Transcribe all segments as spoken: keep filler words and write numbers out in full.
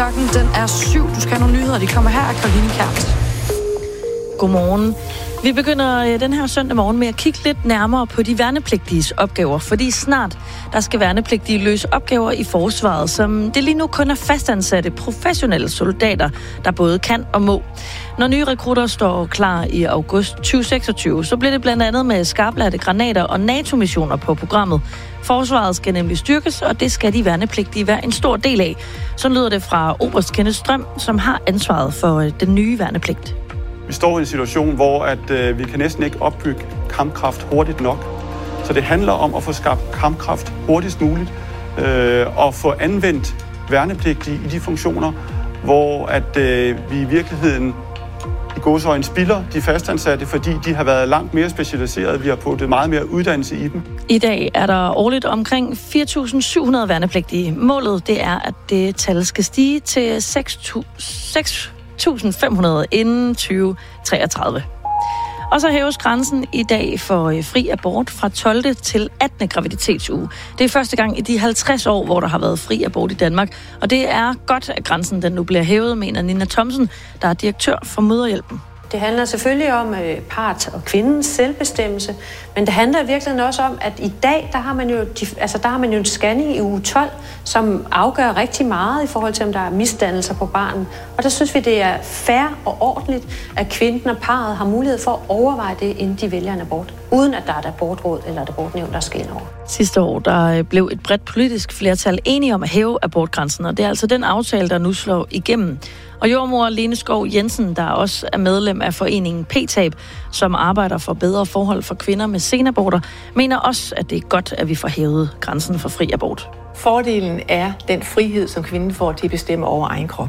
Klokken den er syv. Du skal have nogle nyheder. De kommer her af Karoline Kjært. Godmorgen. Vi begynder den her søndag morgen med at kigge lidt nærmere på de værnepligtiges opgaver, fordi snart der skal værnepligtige løse opgaver i forsvaret, som det lige nu kun er fastansatte professionelle soldater, der både kan og må. Når nye rekrutter står klar i august tyve seksogtyve, så bliver det blandt andet med skarplatte granater og NATO-missioner på programmet. Forsvaret skal nemlig styrkes, og det skal de værnepligtige være en stor del af. Så lyder det fra oberst Kenneth Strøm, som har ansvaret for den nye værnepligt. Vi står i en situation, hvor at, øh, vi kan næsten ikke opbygge kampkraft hurtigt nok. Så det handler om at få skabt kampkraft hurtigst muligt, øh, og få anvendt værnepligtige i de funktioner, hvor at, øh, vi i virkeligheden i gåseøjne spilder de fastansatte, fordi de har været langt mere specialiserede. Vi har puttet meget mere uddannelse i dem. I dag er der årligt omkring fire tusind syv hundrede værnepligtige. Målet det er, at det tal skal stige til seks tusind fem hundrede inden tyve treogtredive. Og så hæves grænsen i dag for fri abort fra tolvte til attende graviditetsuge. Det er første gang i de halvtreds år, hvor der har været fri abort i Danmark. Og det er godt, at grænsen den nu bliver hævet, mener Nina Thomsen, der er direktør for Mødrehjælpen. Det handler selvfølgelig om øh, part og kvindens selvbestemmelse, men det handler virkelig også om, at i dag, der har man jo, de, altså, der har man jo en scanning i uge tolv, som afgør rigtig meget i forhold til, om der er misdannelser på barnet. Og der synes vi, det er fair og ordentligt, at kvinden og parret har mulighed for at overveje det, inden de vælger en abort, uden at der er et abortråd eller et abortnævn, der skal ind over. Sidste år der blev et bredt politisk flertal enige om at hæve abortgrænsen, og det er altså den aftale, der nu slår igennem. Og jordmor Lene Skov Jensen, der også er medlem af foreningen P-tab, som arbejder for bedre forhold for kvinder med senaborter, mener også, at det er godt, at vi får hævet grænsen for fri abort. Fordelen er den frihed, som kvinden får til at bestemme over egen krop.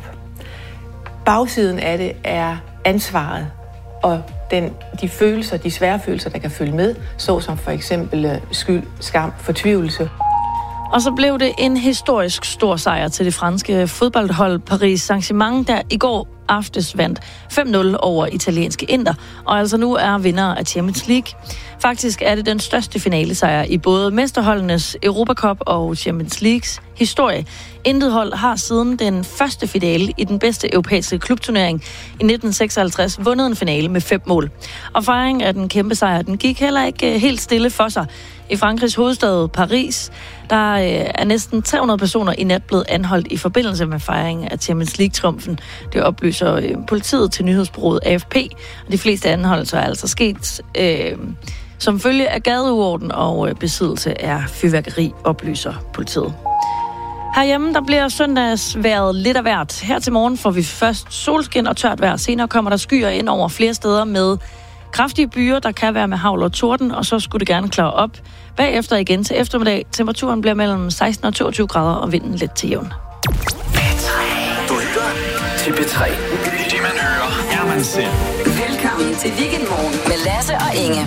Bagsiden af det er ansvaret og den, de følelser, de svære følelser, der kan følge med, såsom for eksempel skyld, skam, fortvivlelse. Og så blev det en historisk stor sejr til det franske fodboldhold Paris Saint-Germain, der i går aftes vandt fem nul over italienske Inter, og altså nu er vinder af Champions League. Faktisk er det den største finalesejr i både mesterholdenes Europa Cup og Champions Leagues historie. Intet hold har siden den første finale i den bedste europæiske klubturnering i nitten seksoghalvtreds vundet en finale med fem mål. Og fejringen af den kæmpe sejr, den gik heller ikke helt stille for sig. I Frankrigs hovedstad Paris, der er næsten tre hundrede personer i nat blevet anholdt i forbindelse med fejringen af Champions League-triumfen. Det oplyser politiet til nyhedsbureauet A F P, og de fleste anholdelser er altså sket øh, som følge af gadeuorden og øh, besiddelse af fyrværkeri, oplyser politiet. Herhjemme, der bliver søndagsvejret lidt af hvert. Her til morgen får vi først solskin og tørt vejr. Senere kommer der skyer ind over flere steder med kraftige byer, der kan være med hagl og torden, og så skulle det gerne klare op. Bagefter igen til eftermiddag. Temperaturen bliver mellem seksten og toogtyve grader, og vinden lidt til jævn. P tre. Du lytter til P tre. Det man hører, er man selv. Velkommen til Weekendmorgen med Lasse og Inge.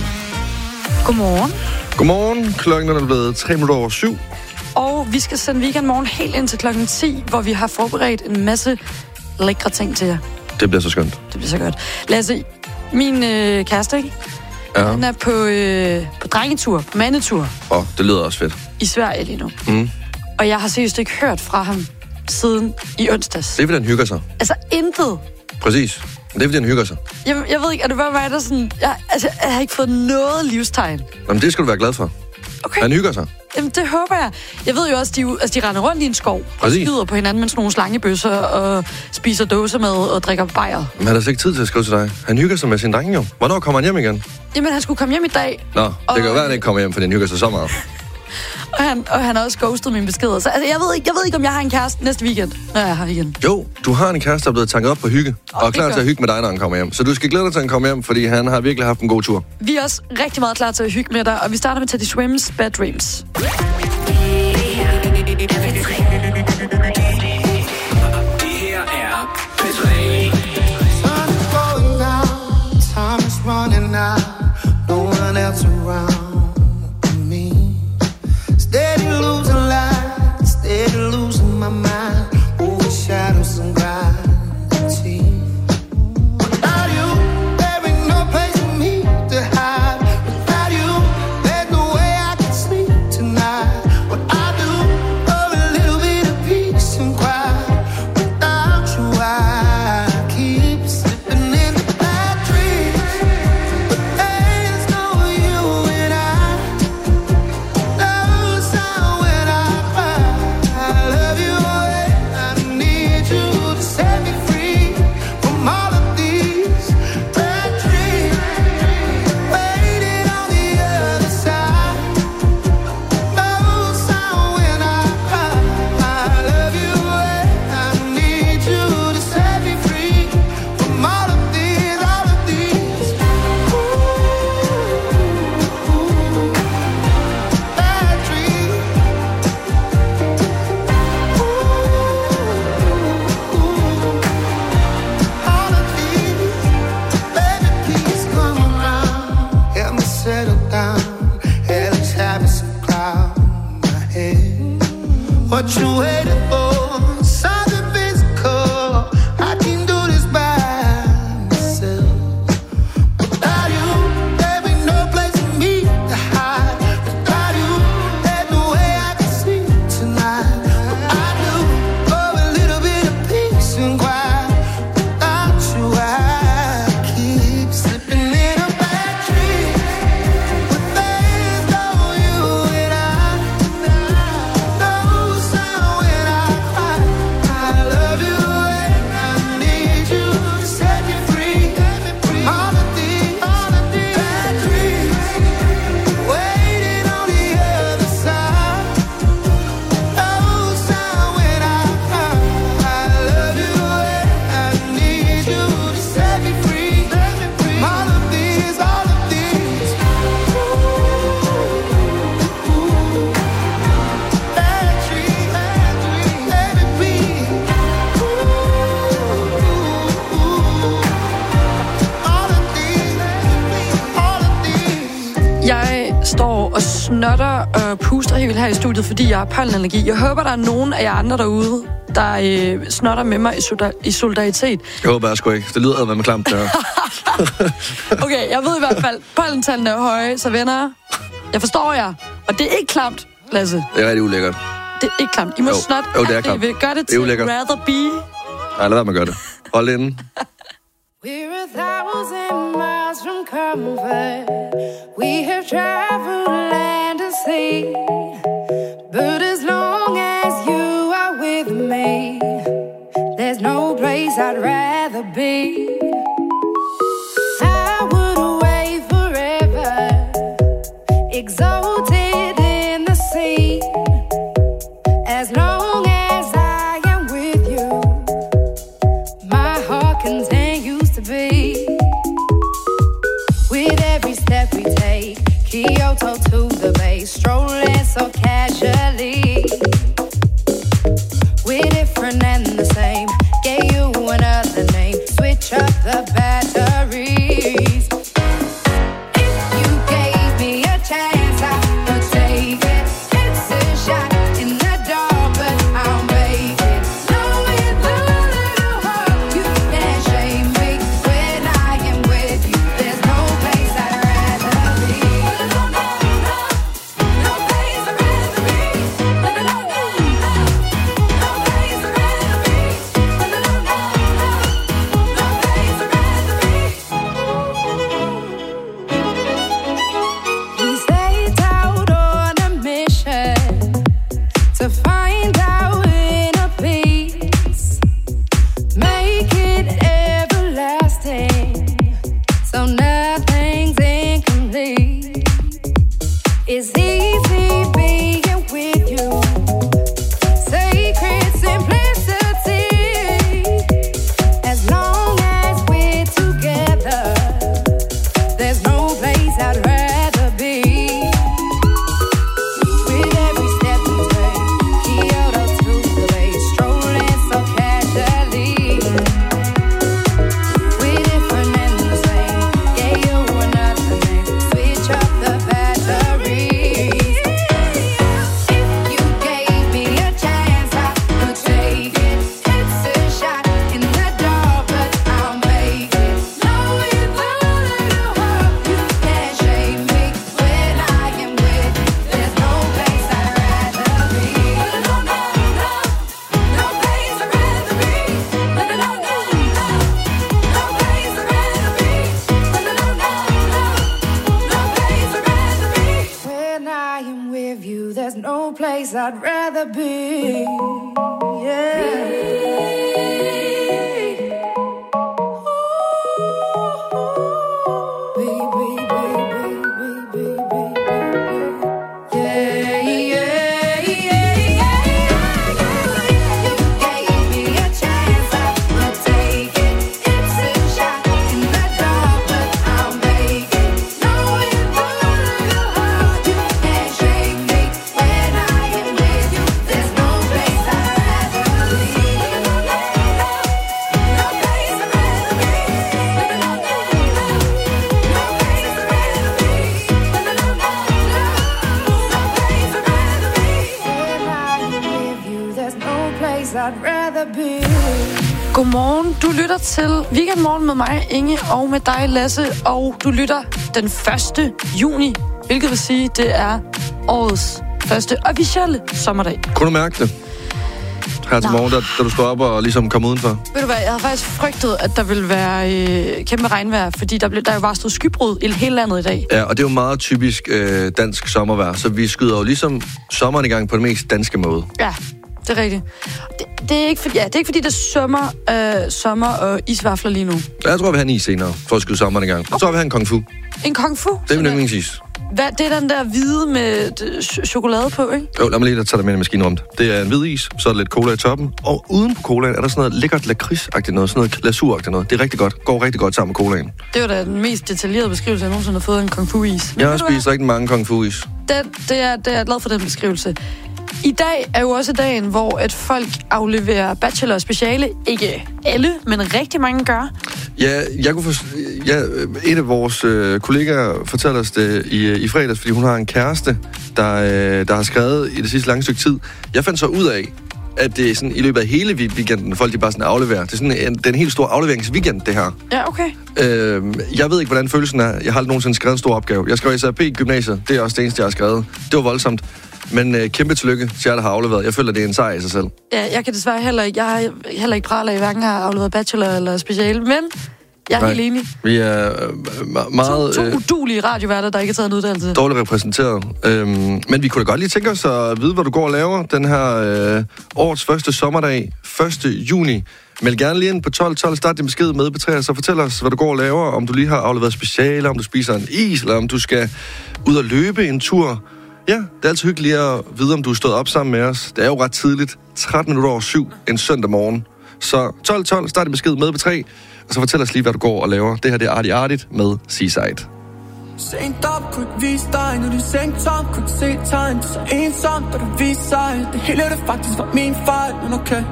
Godmorgen. Godmorgen. Klokken er blevet tre minutter over syv. Og vi skal sende Weekendmorgen helt ind til klokken ti, hvor vi har forberedt en masse lækre ting til jer. Det bliver så skønt. Det bliver så godt. Lasse, min øh, kæreste, ikke? Ja. Han er på, øh, på drengetur, på mandetur. Åh, oh, det lyder også fedt. I Sverige lige nu. Mm. Og jeg har seriøst ikke hørt fra ham siden i onsdags. Det er, fordi han hygger sig. Altså, intet. Præcis. Det er, fordi han hygger sig. Jeg, jeg ved ikke, er det bare mig, der sådan... Jeg, altså, jeg har ikke fået noget livstegn. Jamen, det skal du være glad for. Okay. Han hygger sig. Jamen, det håber jeg. Jeg ved jo også, de, altså, de render rundt i en skov Præcis. og skyder på hinanden med sådan nogle slangebøsser og spiser dåsemad og drikker bajer. Men han har altså ikke tid til at skrive til dig. Han hygger sig med sin drenge jo. Hvornår kommer han hjem igen? Jamen, han skulle komme hjem i dag. Nå, det og... kan jo være, at han ikke kommer hjem, fordi han hygger sig så meget. Og han, og han har også ghostet mine beskeder. Så altså, jeg, ved ikke, jeg ved ikke, om jeg har en kæreste næste weekend, når jeg er her igen. Jo, du har en kæreste, der er blevet tanket op på hygge. Og, og er klar til at hygge med dig, når han kommer hjem. Så du skal glæde dig til, at han kommer hjem, fordi han har virkelig haft en god tur. Vi er også rigtig meget klar til at hygge med dig, og vi starter med Teddy Swims Bad Dreams. Steady losing light, steady losing my mind, overshadows and gravity. Without you, there ain't no place for me to hide. Without you, there's no way I can sleep tonight. What I do, oh, a little bit of står og snotter og puster helt vildt her i studiet, fordi jeg har pollenallergi. Jeg håber, der er nogen af jer andre derude, der øh, snotter med mig i, solda- i solidaritet. Jeg håber jeg sgu ikke. Det lyder hvad med klamt der. Okay, jeg ved i hvert fald, pollentallene er høje, så venner, jeg forstår jer. Og det er ikke klamt, Lasse. Det er rigtig ulækkert. Det er ikke klamt. I må jo. snotte, jo, det er at klamt. I vil gøre det til rather be. Nej, lad være med at gøre det. Hold inde. We're a thousand miles from comfort. We have traveled land and sea. But as long as you are with me, there's no place I'd rather be. I would away forever, exalted in the sea. As long as I am with you, my heart continues to beat. With every step we take, Kyoto to the bay, strolling so casually. We're different and the same, gave you another name, switch up the batteries. If you gave me a chance, I would take it. It's a shot in the dark, but I'll make it. Knowing the little heart, you can't shame me. When I am with you, there's no place I'd rather be. No, no, no, no place I'd rather be. No, no, no, no, no place I'd rather be. No, no, no, no, no place I'd rather be. We set out on a mission to find our inner peace, make it everlasting, so nothing's incomplete. It's easy being with you, sacred simplicity. As long as we're together, there's no place I'd rather be. With every step we take, Kyoto to the bay, strolling so casually. We're different and the same, gave you another name, switch up the batteries. If you gave me a chance, I would take it. It's a shot in the dark, but I'll make it. Knowing the little heart, you can't shame me. When I am with you, there's no place I'd rather be. No, no, no, no place I'd rather be. No, no, no, no, no place I'd rather be. No, no, no, no, no place I'd rather be. When I am with you, there's no place I'd rather be. I'd rather be. Godmorgen. Du lytter til Weekendmorgen med mig, Inge, og med dig, Lasse. Og du lytter den første juni, hvilket vil sige, det er årets første officielle sommerdag. Kunne du mærke det? Her til morgen, da, da du står op og ligesom kom udenfor? Ved du hvad, jeg havde faktisk frygtet, at der ville være øh, kæmpe regnvejr, fordi der, blev, der jo bare stod skybrud i hele landet i dag. Ja, og det er jo meget typisk øh, dansk sommervejr, så vi skyder jo ligesom sommeren i gang på den mest danske måde. Ja, det er rigtigt. Det, det, er, ikke fordi, ja, det er ikke fordi, det er sommer, øh, sommer og isvafler lige nu. Jeg tror, vi har en is senere, for at skyde sommeren i gang. Jeg tror, vi har en kung fu. En kung fu? Det er min yndlingsis. Hvad, det er den der hvide med ch- chokolade på, ikke? Jo, lad mig lige tage dig med i maskinen om det. Det er en hvid is, så er der lidt cola i toppen, og uden på colaen er der sådan noget lækkert lakridsagtigt noget, sådan noget glasuragtigt noget. Det er rigtig godt. Går rigtig godt sammen med colaen. Det var da den mest detaljerede beskrivelse, jeg nogensinde har fået af en kung fu-is. Jeg har spist rigtig mange kung fu-is. Det, det, er, det er jeg glad for den beskrivelse. I dag er jo også dagen, hvor at folk afleverer bachelor og speciale. Ikke alle, men rigtig mange gør. Ja, jeg kunne for, ja, en af vores øh, kollegaer fortalte os det i, i fredags, fordi hun har en kæreste, der, øh, der har skrevet i det sidste lange stykke tid. Jeg fandt så ud af, at det er sådan i løbet af hele weekenden, folk de bare sådan afleverer. Det er sådan en, den helt store afleveringsweekend, det her. Ja, okay. Øh, jeg ved ikke, hvordan følelsen er. Jeg har aldrig nogensinde skrevet en stor opgave. Jeg skrev S R P i gymnasiet. Det er også det eneste, jeg har skrevet. Det var voldsomt. Men øh, kæmpe tillykke til jer, der har afleveret. Jeg føler, det er en sejr i sig selv. Ja, jeg kan desværre heller ikke. Jeg har heller ikke pralet af, hverken har afleveret bachelor eller special, men jeg er Nej, helt enig. Vi er øh, meget... To, to udulige radioværter, der ikke har taget en uddannelse. Dårligt repræsenteret. Øhm, men vi kunne da godt lige tænke os at vide, hvad du går og laver den her øh, årets første sommerdag, første juni. Meld gerne lige ind på tolv tolv, start din besked med P tre, så fortæl os, hvad du går og laver, om du lige har afleveret specialer, om du spiser en is, eller om du skal ud og løbe en tur. Ja, det er altid hyggeligt at vide, om du er stået op sammen med os. Det er jo ret tidligt, tretten minutter over syv, en søndag morgen. Så tolv tolv, start din besked med P tre, og så fortæl os lige, hvad du går og laver. Det her, det er Artie Artigt med Seaside. Sent op, kunne ikke vise dig, når du sænk tom, kunne ikke se tegn, du så ensom, da du viste sig. Det hele, det faktisk var min fejl, men okay,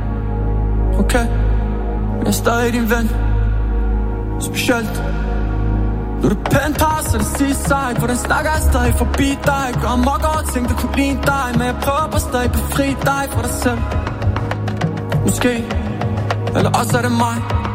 okay, men jeg er stadig din ven, specielt. Nu er det penthouse, og det seaside, hvordan snakker jeg stadig forbi dig? Gør mok over ting, der kunne ligne dig, men jeg prøver på stadig befri dig fra dig selv. Måske, eller også er det mig,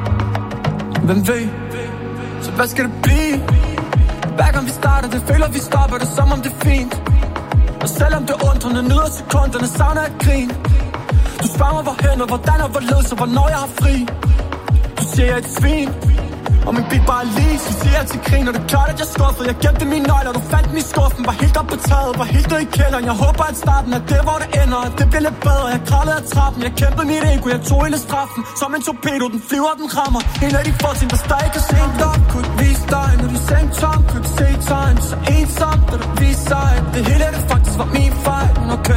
hvem ved? Så hvad skal det blive? Hver gang vi starter, det føler vi stopper det, som om det er fint. Og selvom det undrende, nyder sekunderne, savner jeg grin. Du spørger mig hvorhen og hvordan og hvorledes og hvornår jeg har fri. Du siger jeg er et svin, og min beat bare lige, så siger jeg til grin. Og det er klart at jeg skuffede, jeg gemte mine nøgler, du fandt dem i skuffen. Var helt op på taget, var helt ned i kælderen. Jeg håber at starten er det hvor det ender, og det bliver lidt bedre. Jeg kravlede af trappen, jeg kæmpede mit ego, jeg tog hele straffen. Som en torpedo, den flyver, den rammer. En af de få ting, der stadig kan se op. Kunne ikke vise dig, når du sænk tom, kunne ikke se tegn. Så ensom, da du viste sig. Det hele det faktisk var min fejl, men okay,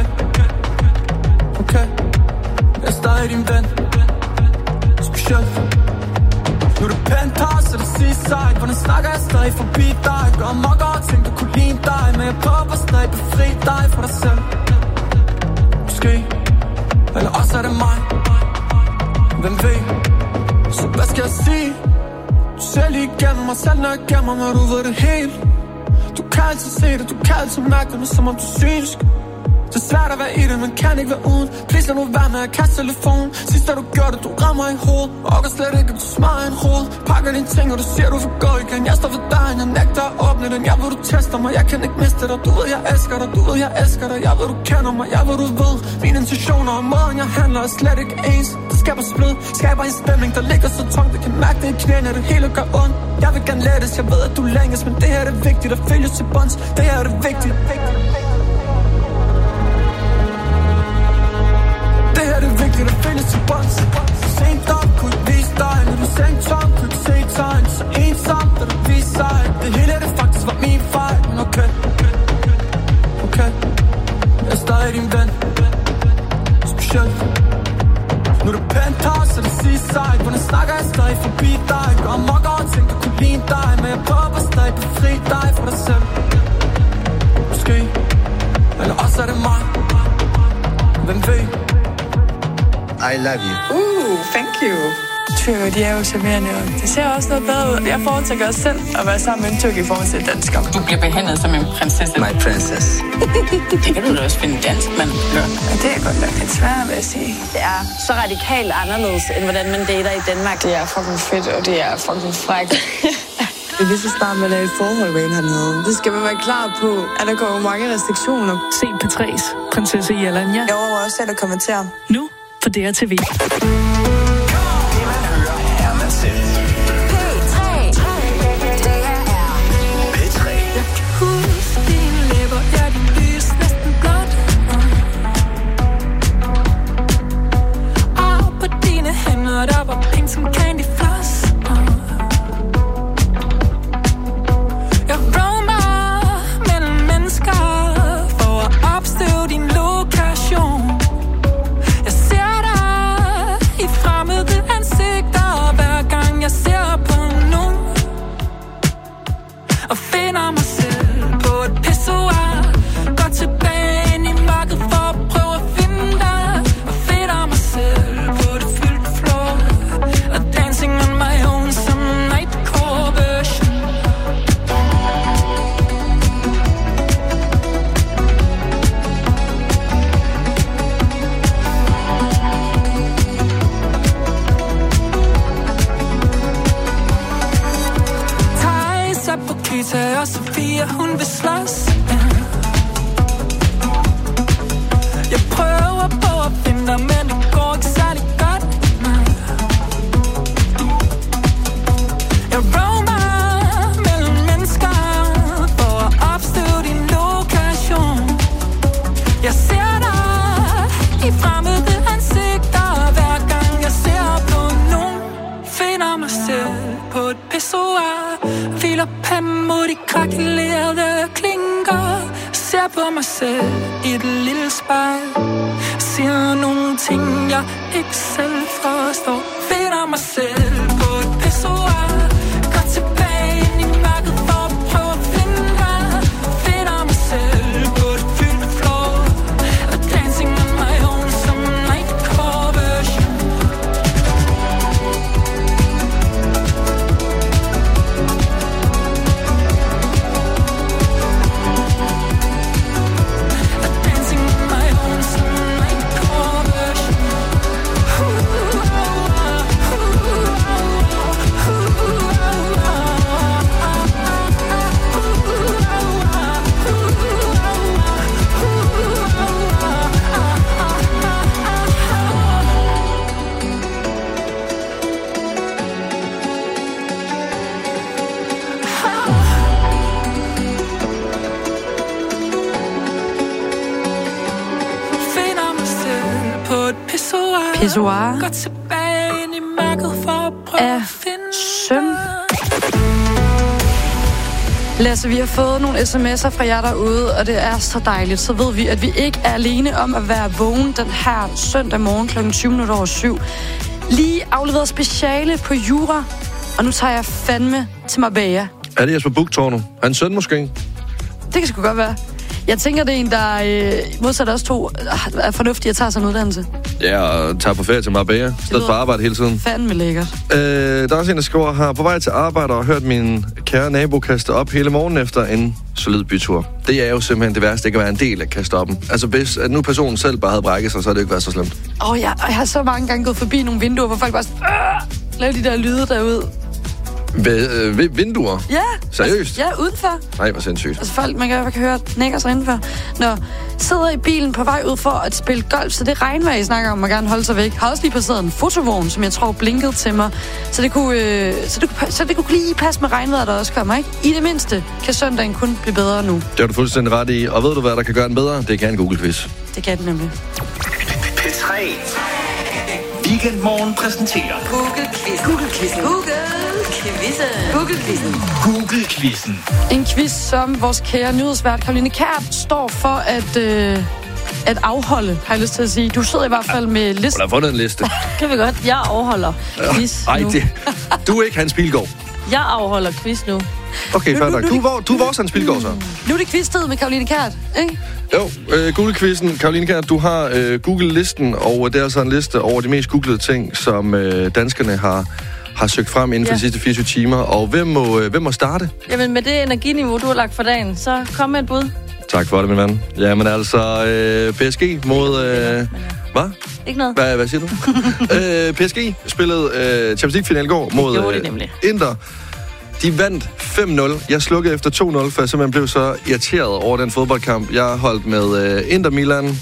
okay, jeg er stadig din ven, specielt. Nu er det penthouse, og det seaside, hvordan snakker jeg stadig forbi dig? Gør mok over ting, der kunne ligne dig, men jeg prøver stadig befri dig fra dig selv. Måske, eller også er det mig, hvem ved? Så hvad skal jeg sige? Du ser lige igennem mig, selv når jeg gemmer mig, du ved det helt. Du kan altid se det, du kan altid mærke det, som om du synes. Det er svært at være i det, men kan ikke være uden. Please lad nu være med at kaste telefonen. Sidst da du gjorde det, du rammer i hovedet. Og kan slet ikke, at du smager en hoved. Pakker dine ting, og du siger, du vil gå igen. Jeg står for dig, jeg nægter at åbne den. Jeg ved, du tester mig, jeg kan ikke miste dig. Du ved, jeg elsker dig, du ved, jeg elsker dig. Jeg ved, du kender mig, jeg ved, du ved. Mine intentioner og måden, jeg handler er slet ikke ens. Det skaber splid, skaber en stemning, der ligger så tungt. Det kan mærke det i knæene, det hele gør ondt. Jeg vil gerne lettes, jeg ved, at du længes. Men det her er det vigtigt, at følges til bunds. Det her er det vigtigt, vigtigt. Det her er det vigtigt, at findes til bunds. Sent op, kunne ikke vise dig, når du sænk tom, kunne ikke se tegn. Så ensom, da du viste sig. Det hele det faktisk var min fejl, men okay, okay, jeg er stadig din ven, specielt. Nu er det penthouse, og det seaside, hvordan snakker jeg stadig forbi dig? Gør mok over ting, der kunne ligne dig, men jeg prøver stadig befri dig fra dig selv. Måske, eller også er det mig, hvem ved? I love you. Uh, thank you. Tyrker, de er jo charmerende, og det ser også noget bedre ud. Jeg foretrækker også selv at være sammen med en tyrk i forhold til dansker. Du bliver behandlet som en prinsesse. My princess. Det kan du da også finde dansk, mand. Ja. Ja, det er godt nok lidt svært, vil jeg sige. Det er så radikalt anderledes, end hvordan man dater i Danmark. Det er fucking fedt, og det er fucking frækt. Det er lige så snart, man er i et forhold med en hernede. Det skal man være klar på, at der kommer mange restriktioner. Se P tre's Prinsesse Jelanja. Jeg overvejer også selv at kommentere. Nu på D R T V. Der var pink som candy floss. Jeg roamer mellem mennesker for at opstøve din lokation. Jeg ser dig i fremmede ansigter hver gang jeg ser på nogen, og finder mig selv på et pissoir. Går tilbage ind i mørket for at prøve at finde dig, og finder mig selv på det fyldte floor, og dancing on my own. Rita og Sofia, hun vil slås. Jeg prøver på at finde dig, men det går ikke særlig godt. Jeg roamer mellem mennesker for at opstøve din lokation. Jeg ser dig i fremmede ansigter, hver gang jeg ser på nogen. Finder mig selv på et pissoir, hviler panden mod de krakelerede klinker. Ser på mig selv i et lille spejl, siger nogle ting, jeg ikke selv forstår. Finder mig selv på et pissoir, går tilbage ind i mørket for at prøve at finde dig. Finder mig selv på et fyldt floor, og dancing on my own som nightcore version. Pissoir af Søm. Lasse, vi har fået nogle sms'er fra jer derude, og det er så dejligt. Så ved vi, at vi ikke er alene om at være vågen den her søndag morgen klokken tyve minutter over syv. Lige afleveret speciale på jura, og nu tager jeg fandme til Marbella. Er det Jesper Buchtårn? Hans søn måske? Det kan sgu godt være. Jeg tænker, det er en, der øh, modsat også to er fornuftig at tage sig en uddannelse. Ja, og tager på ferie til Marbella, i stedet for arbejde hele tiden. Fandme lækkert. Øh, der er også en, der skriver her, på vej til arbejde og hørt min kære nabo kaste op hele morgenen efter en solid bytur. Det er jo simpelthen det værste, ikke at være en del af kastoppen. Altså hvis at nu personen selv bare havde brækket sig, så havde det ikke været så slemt. Åh oh, ja, og jeg har så mange gange gået forbi nogle vinduer, hvor folk bare sådan, laver de der lyde derude. Ved, øh, ved vinduer? Ja. Seriøst? Altså, ja, udenfor. Nej, hvor sindssygt. Altså folk, man kan, man kan høre knækker sig indenfor. Når sidder i bilen på vej ud for at spille golf, så det regnvejr, I snakker om, man gerne holde sig væk. Har også lige passeret en fotovogn, som jeg tror blinkede til mig. Så det kunne, øh, så det, så det kunne lige passe med regnvejret, der også kommer, ikke? I det mindste kan søndagen kun blive bedre nu. Det har du fuldstændig ret i. Og ved du, hvad der kan gøre den bedre? Det kan en Google-quiz. Det kan den nemlig. P tre. Weekendmorgen præsenterer Google-quiz. Google-quiz. Google-quizzen. Google-quizzen. Google-quizzen. En quiz, som vores kære nyhedsvært Caroline Kjær står for at, øh, at afholde, har jeg lyst til at sige. Du sidder i hvert fald med listen. Hun har fundet en liste. Kan vi godt. Jeg afholder quiz Ej, nu. det, du er ikke Hans Pilgaard. Jeg afholder quiz nu. Okay, fair nok. Du, du, du er vores Hans Pilgaard, så. Nu er det quiz-tid med Caroline Kjær, ikke? Jo, øh, Google-quizzen. Caroline Kjær, du har øh, Google-listen, og det er altså en liste over de mest googlede ting, som øh, danskerne har, har søgt frem inden for ja. de sidste fireogtyve timer. Og hvem må, øh, hvem må starte? Jamen, med det energiniveau, du har lagt for dagen, så kom med et bud. Tak for det, min ven. Jamen altså, øh, P S G mod... Øh, hvad? Ikke noget. Hvad, hvad siger du? øh, P S G spillede øh, Champions League-finale i går mod øh, Inter. De vandt fem nul. Jeg slukkede efter to nul, for jeg simpelthen blev så irriteret over den fodboldkamp. Jeg holdt med øh, Inter Milan.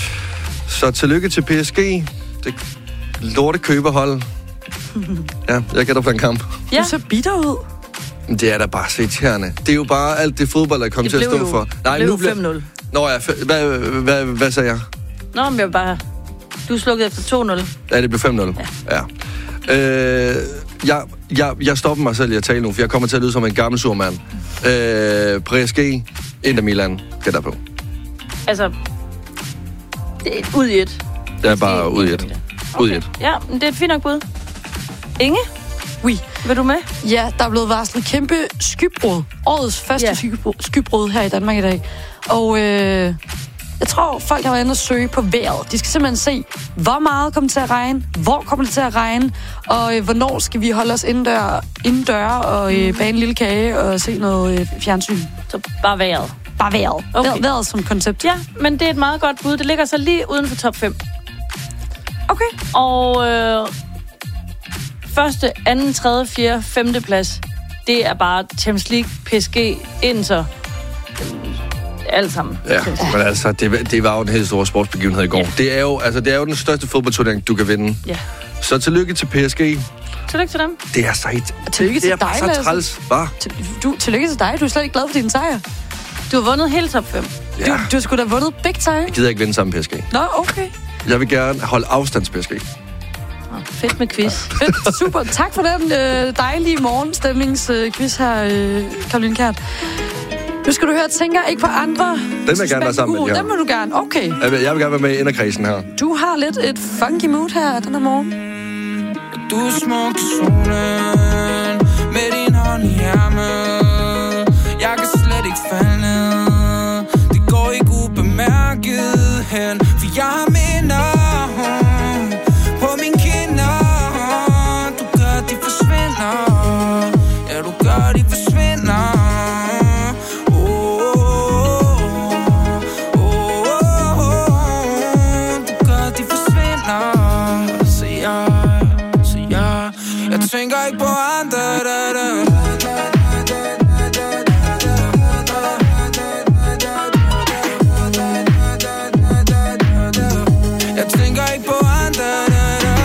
Så tillykke til P S G. Det lorte køberhold. Ja, jeg gætter for en kamp. Ja. Du er så bitter ud. Det er da bare så irriterende. Det er jo bare alt det fodbold, der kommer til at stå jo, for. Nej, det blev fem nul. Nå ja, hvad, hvad, hvad, hvad sagde jeg? Nå, men jeg bare... Du slukkede efter to nul. Ja, det blev fem nul. Ja. ja. Øh, jeg, jeg, jeg stopper mig selv i at tale nu, for jeg kommer til at lyde som en gammel surmand. Øh, P S G, Inter Milan, gætter på. Altså, det er ud i et. Det er bare ud i et. Ud i et. Ja, men det er et fint nok bud. Inge? Oui. Vil du med? Ja, der er blevet varslet kæmpe skybrud. Årets første ja. skybrud, skybrud her i Danmark i dag. Og øh, jeg tror, folk har været inde og søge på vejret. De skal simpelthen se, hvor meget kommer det til at regne, hvor kommer det til at regne, og øh, hvornår skal vi holde os indendør, indendør og øh, bage en lille kage og se noget øh, fjernsyn. Så bare vejret? Bare vejret. Okay. Vejret som koncept. Ja, men det er et meget godt bud. Det ligger så lige uden for top fem. Okay. Og øh, første, anden, tredje, fjerde, femte plads, det er bare Champions League, P S G, Inter, alt sammen. Ja, men altså, det, det var jo en helt stor sportsbegivenhed i går. Ja. Det, er jo, altså, det er jo den største fodboldturnering, du kan vinde. Ja. Så tillykke til P S G. Tillykke til dem. Det er sejt. Og tillykke til det er dig, bare så træls, hva? Du, tillykke til dig. Du er slet ikke glad for din sejr. Du har vundet hele top fem. Ja. Du, du skulle da have vundet big time. Jeg gider ikke vinde sammen med P S G. Nå, okay. Jeg vil gerne holde afstand til P S G. Fedt med quiz. Fedt, super. Tak for den øh, dejlige morgenstemningsquiz øh, her, øh, Caroline Kjært. Nu skal du høre, tænker ikke på andre. Den vil jeg gerne være sammen med. Den vil du gerne, okay. Jeg vil, jeg vil gerne være med i inderkredsen her. Du har lidt et funky mood her den her morgen. Du er smuk i solen, med din hånd i ærmet. Jeg kan slet ikke falde ned. Det går ikke ubemærket hen, for jeg har minder på min kinder. Du gør, de forsvinder. Ja, du gør, de forsvinder. Jeg tænker ikke på andre, da, da. Jeg tænker ikke på andre, da, da.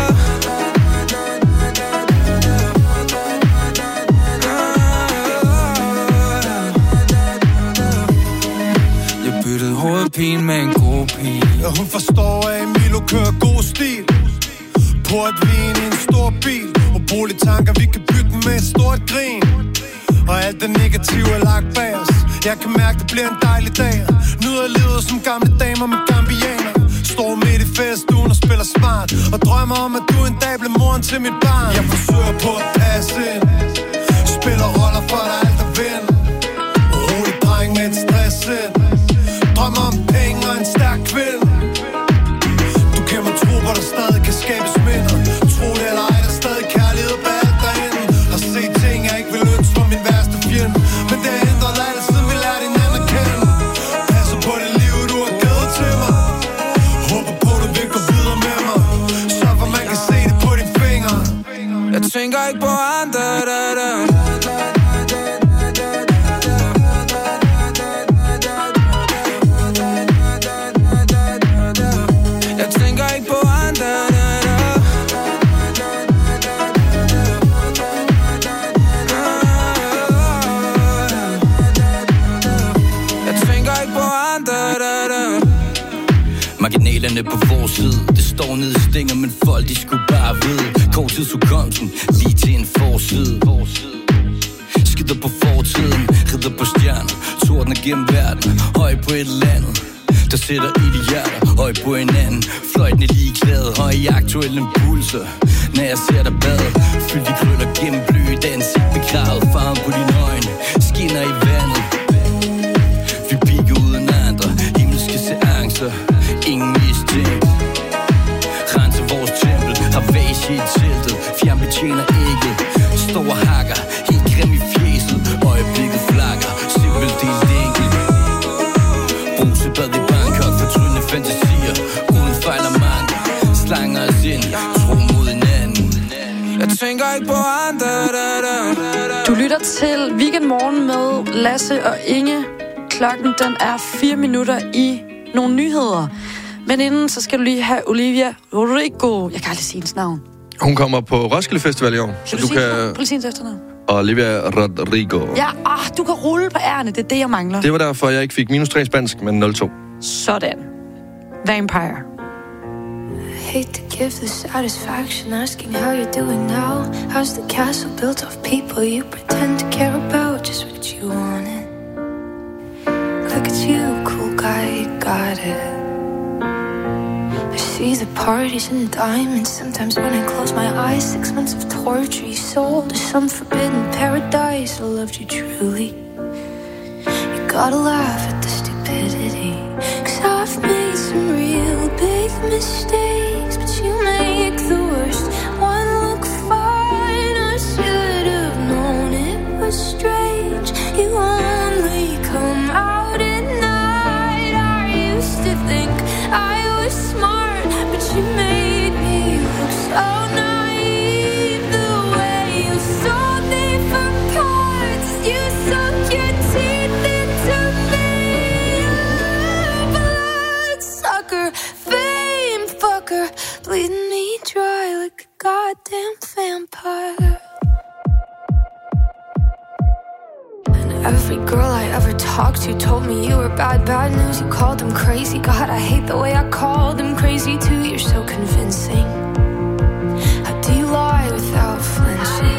Jeg byttede hovedpine med en god pige. Ja, hun forstår, at Emilio kører god stil. Portvin i en stor bil. Ubrugelig tanker, vi kan bygge med et stort grin. Og alt det negative er lagt bag os. Jeg kan mærke, det bliver en dejlig dag. Nyder livet som gamle damer med gambianer. Står midt i festugen og spiller smart. Og drømmer om, at du en dag bliver moren til mit barn. Jeg forsøger på at passe ind. Spiller roller for dig alt at vinde. Rolig dreng med et stress ind. Drømmer om penge og en stærk kvinde. Du kan mig tro, hvor der stadig kan skabes minder. Tro det eller ej, der er stadig kærlighed bag alt derinde. Og se ting, jeg ikke vil ønske for min værste fjende. Men det har ændret alt, siden vi lærte hinanden at kende. Passer på det liv, du har givet til mig. Håber på, du vil gå videre med mig. Så for man kan se det på dine fingre. Jeg tænker ikke på andre, da, da. Jeg tænker ikke på andre, da, da. Jeg tænker ikke på andre, da, da. Marginalerne på vores side, det står nede i stænger, men folk de skulle bare vide. Korttidsudkomsten, lige til en forside. Skider på fortiden, ridder på stjerner, tordner gennem verden, høj på et eller andet. Der sætter i de hjerter, høj på hinanden. Fløjtende ligeglade, høj i aktuelle impulser. Når jeg ser dig bade, fyldt de krøller gennem blødt ansigt begravet. Farven på dine øjne, skinner i vandet. Vi piker uden andre, himmelske seancer. Ingen mistænkt. Renser vores tempel, har vase i teltet. Fjern betjener ægget, står og hakker, helt grim i fjeset. Øjeblikket flakker, simpelt delt enkelt. Brusebad i Bangkok, fortrydende fantasier. Uden fejl og mangel, slanger os ind, tro mod hinanden. Jeg tænker ikke på andre, da, da. Du lytter til Weekendmorgen med Lasse og Inge. Klokken den er fire minutter i nogle nyheder. Men inden, så skal du lige have Olivia Rodrigo. Jeg kan aldrig sige hendes navn. Hun kommer på Roskilde Festival i år. Så du, du kan... Prøv lige sige efternavn. Olivia Rodrigo. Ja, ah, du kan rulle på ærerne. Det er det, jeg mangler. Det var derfor, jeg ikke fik minus tre spansk, men nul to. Sådan. Vampire. I hate to give the satisfaction asking how you're doing now. How's the castle built of people you pretend to care about? Just what you wanted. Look at you, cool guy, you got it. I see the parties and diamonds. Sometimes when I close my eyes, six months of torture you sold to some forbidden paradise. I loved you truly. You gotta laugh at the stupidity, 'cause I've made some real big mistakes, but you make the worst one look fine. I should have known it was strange. You only come out at night. I used to think I was smart, but you made me look so naive. The way you sold me for cars. sunk your teeth into me. Bloodsucker, fame fucker, bleeding me dry like a goddamn vampire. Every girl I ever talked to told me you were bad, bad news. You called them crazy. God, I hate the way I called them crazy too. You're so convincing. How do you lie without flinching?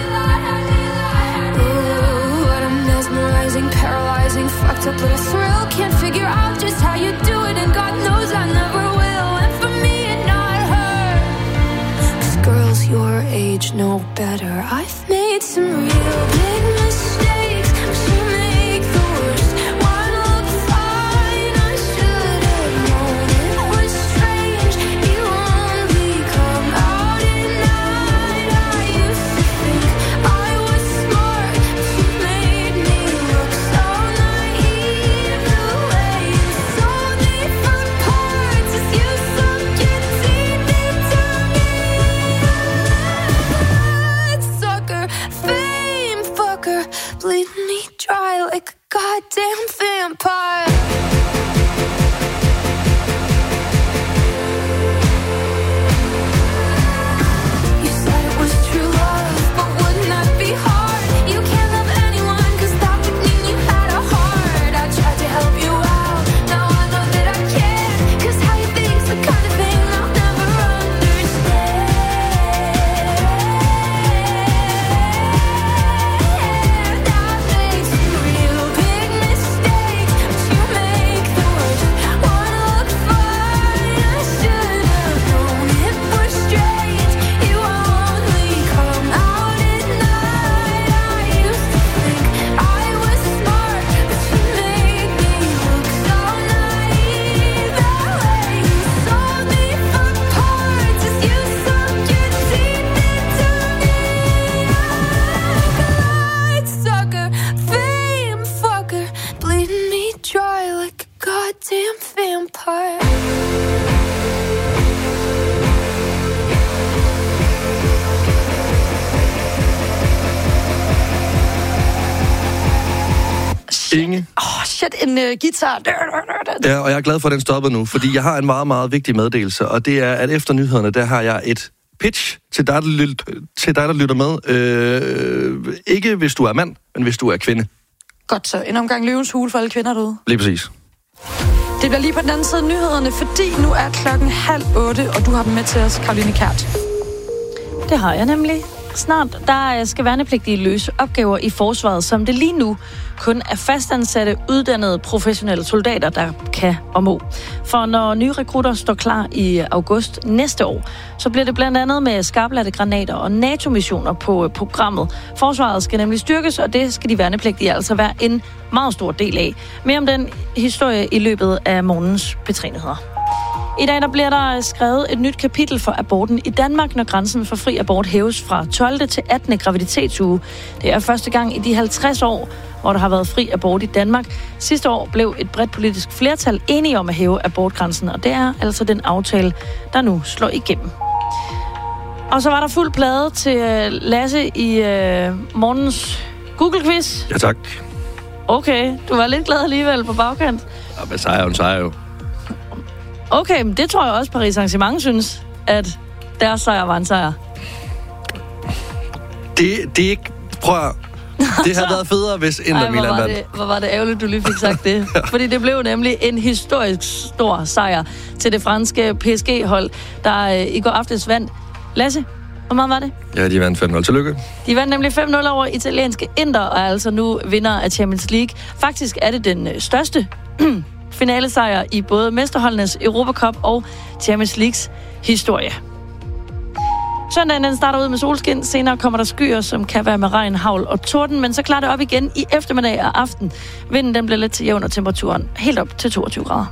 Ooh, what a mesmerizing, paralyzing, fucked up little thrill. Can't figure out just how you do it, and God knows I never will. And for me and not her, 'cause girls your age know better. I've made some real big mistakes, but you make the worst one look fine. I should have known it was strange. You only come out at night. I used to think I was smart, but you made me look so naive. The way you sold me for parts as you sunk your teeth into me. Bloodsucker, fame fucker, bleeding me dry like a goddamn vampire. You said it was true love, but wouldn't that be hard? You can't love anyone, 'cause that would mean you had a heart. I tried to help you out, now I know that I can't, 'cause how you think's the kind of thing I'll never understand. I've made some real big mistakes, but you make the worst one look fine. I should have known it was strange. You only come out at night. I used to think I was smart, but you made me look so naive. The way you sold me for parts as you sunk your teeth into me. Bloodsucker, fame fucker, bleeding me dry like a goddamn vampire. Inge. Åh, oh, shit, en uh, guitar. Ja, og jeg er glad for, at den stoppede nu, fordi jeg har en meget, meget vigtig meddelelse, og det er, at efter nyhederne, der har jeg et pitch til dig, der, lyt, til dig, der lytter med. Øh, ikke hvis du er mand, men hvis du er kvinde. Godt så. En omgang løvens hule for alle kvinder derude. Lige præcis. Det bliver lige på den anden side af nyhederne, fordi nu er klokken halv otte, og du har dem med til os, Karoline Kjært. Det har jeg nemlig. Snart der skal værnepligtige løse opgaver i forsvaret, som det lige nu kun er fastansatte, uddannede professionelle soldater, der kan og må. For når nye rekrutter står klar i august næste år, så bliver det blandt andet med skarplatte granater og NATO-missioner på programmet. Forsvaret skal nemlig styrkes, og det skal de værnepligtige altså være en meget stor del af. Mere om den historie i løbet af morgens P tre-nyheder. I dag der bliver der skrevet et nyt kapitel for aborten i Danmark, når grænsen for fri abort hæves fra tolvte til attende graviditetsuge. Det er første gang i de halvtreds år, hvor der har været fri abort i Danmark. Sidste år blev et bredt politisk flertal enige om at hæve abortgrænsen, og det er altså den aftale, der nu slår igennem. Og så var der fuld plade til Lasse i øh, morgens Google-quiz. Ja, tak. Okay, du var lidt glad alligevel på bagkant. Ja, men sejr jo en sejr jo. Okay, men det tror jeg også, Paris Saint-Germain synes, at deres sejr var en sejr. Det, det er ikke... Prøv at... Det havde været federe, hvis Inter Milan vandt. Det, hvor var det ærgerligt, du lige fik sagt det. Ja. Fordi det blev nemlig en historisk stor sejr til det franske P S G-hold, der øh, i går aftes vandt. Lasse, hvor meget var det? Ja, de vandt fem nul. Tillykke. De vandt nemlig fem nul over italienske Inter, og er altså nu vinder af Champions League. Faktisk er det den øh, største finalesejr i både mesterholdenes Europa Cup og Champions Leagues historie. Søndagen den starter ud med solskin. Senere kommer der skyer, som kan være med regn, hagl og torden, men så klarer det op igen i eftermiddag og aften. Vinden den bliver lidt til jævn, og temperaturen helt op til toogtyve grader.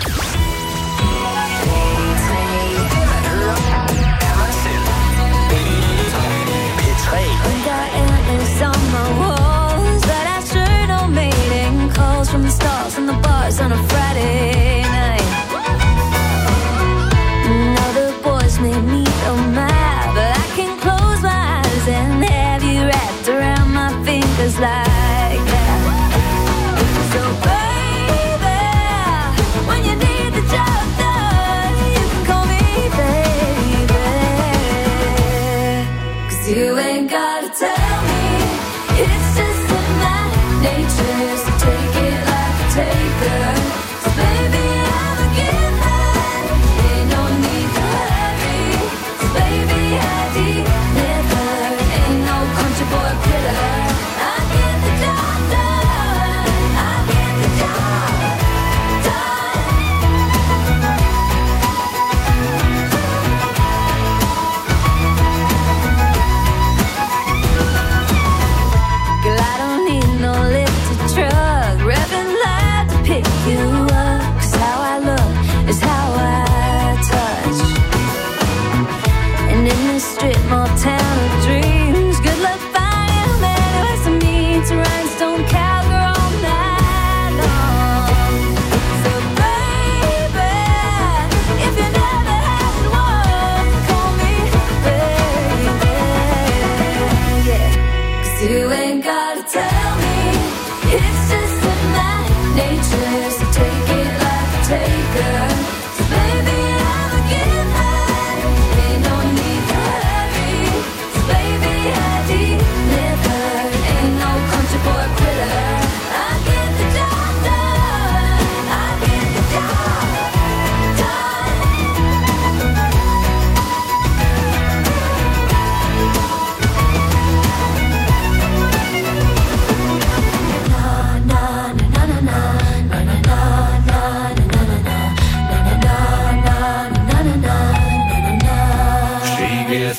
On the bars on a Friday night. Now the boys made me so mad, but I can close my eyes and have you wrapped around my fingers like that.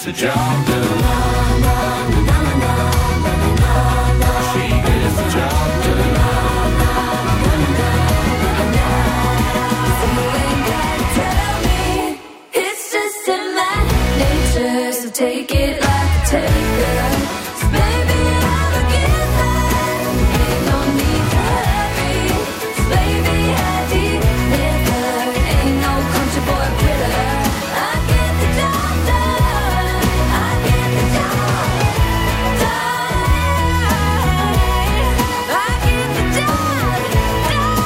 the job done. She gets the job done. So you ain't gotta tell me. It's just in my nature, so take it like a taker. So baby, I'm a giver. Ain't no need to hurry. So baby, I deliver. Ain't no country boy quitter. I get the job done. I get the job done. I get the job done.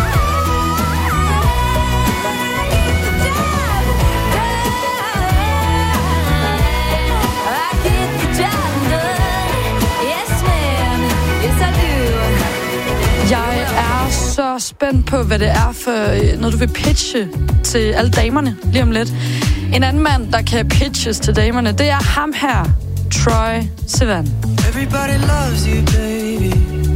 I get the job done. Yes, ma'am. Yes, I do. Jeg er så spændt på, hvad det er for noget, du vil pitche til alle damerne lige om lidt. En anden mand, der kan pitches til damerne, det er ham her, Troye Sivan. Everybody loves you, baby.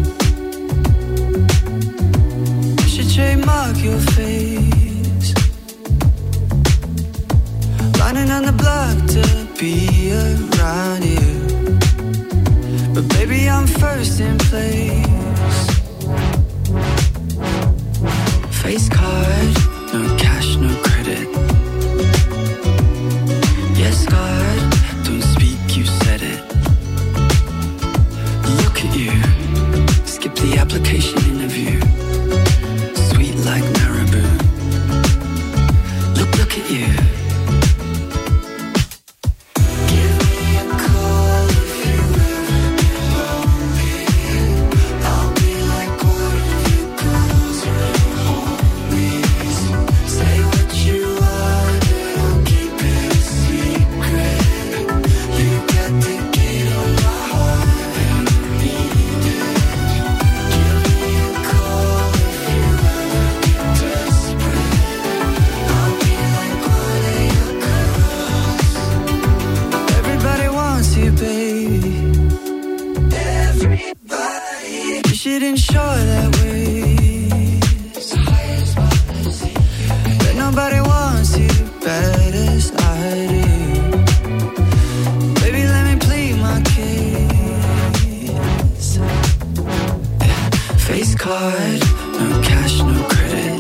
You should trademark your face. Lining on the block to be around you. But baby, I'm first in place. Face card, no cash, no credit. Yes, God, don't speak, you said it. Look at you, skip the application interview. Sweet like Marabou. Look, look at you. Give me a call if you ever get lonely. I'll be like one of your girls or your homies. Say what you want, but I'll keep it a secret. You got the key to my heart and I need it. Give me a call if you ever get desperate. I'll be like one of your girls. Everybody wants you, baby. Everybody. You should ensure that way. But nobody wants you bad as I do. Baby, let me plead my case. Face card, no cash, no credit.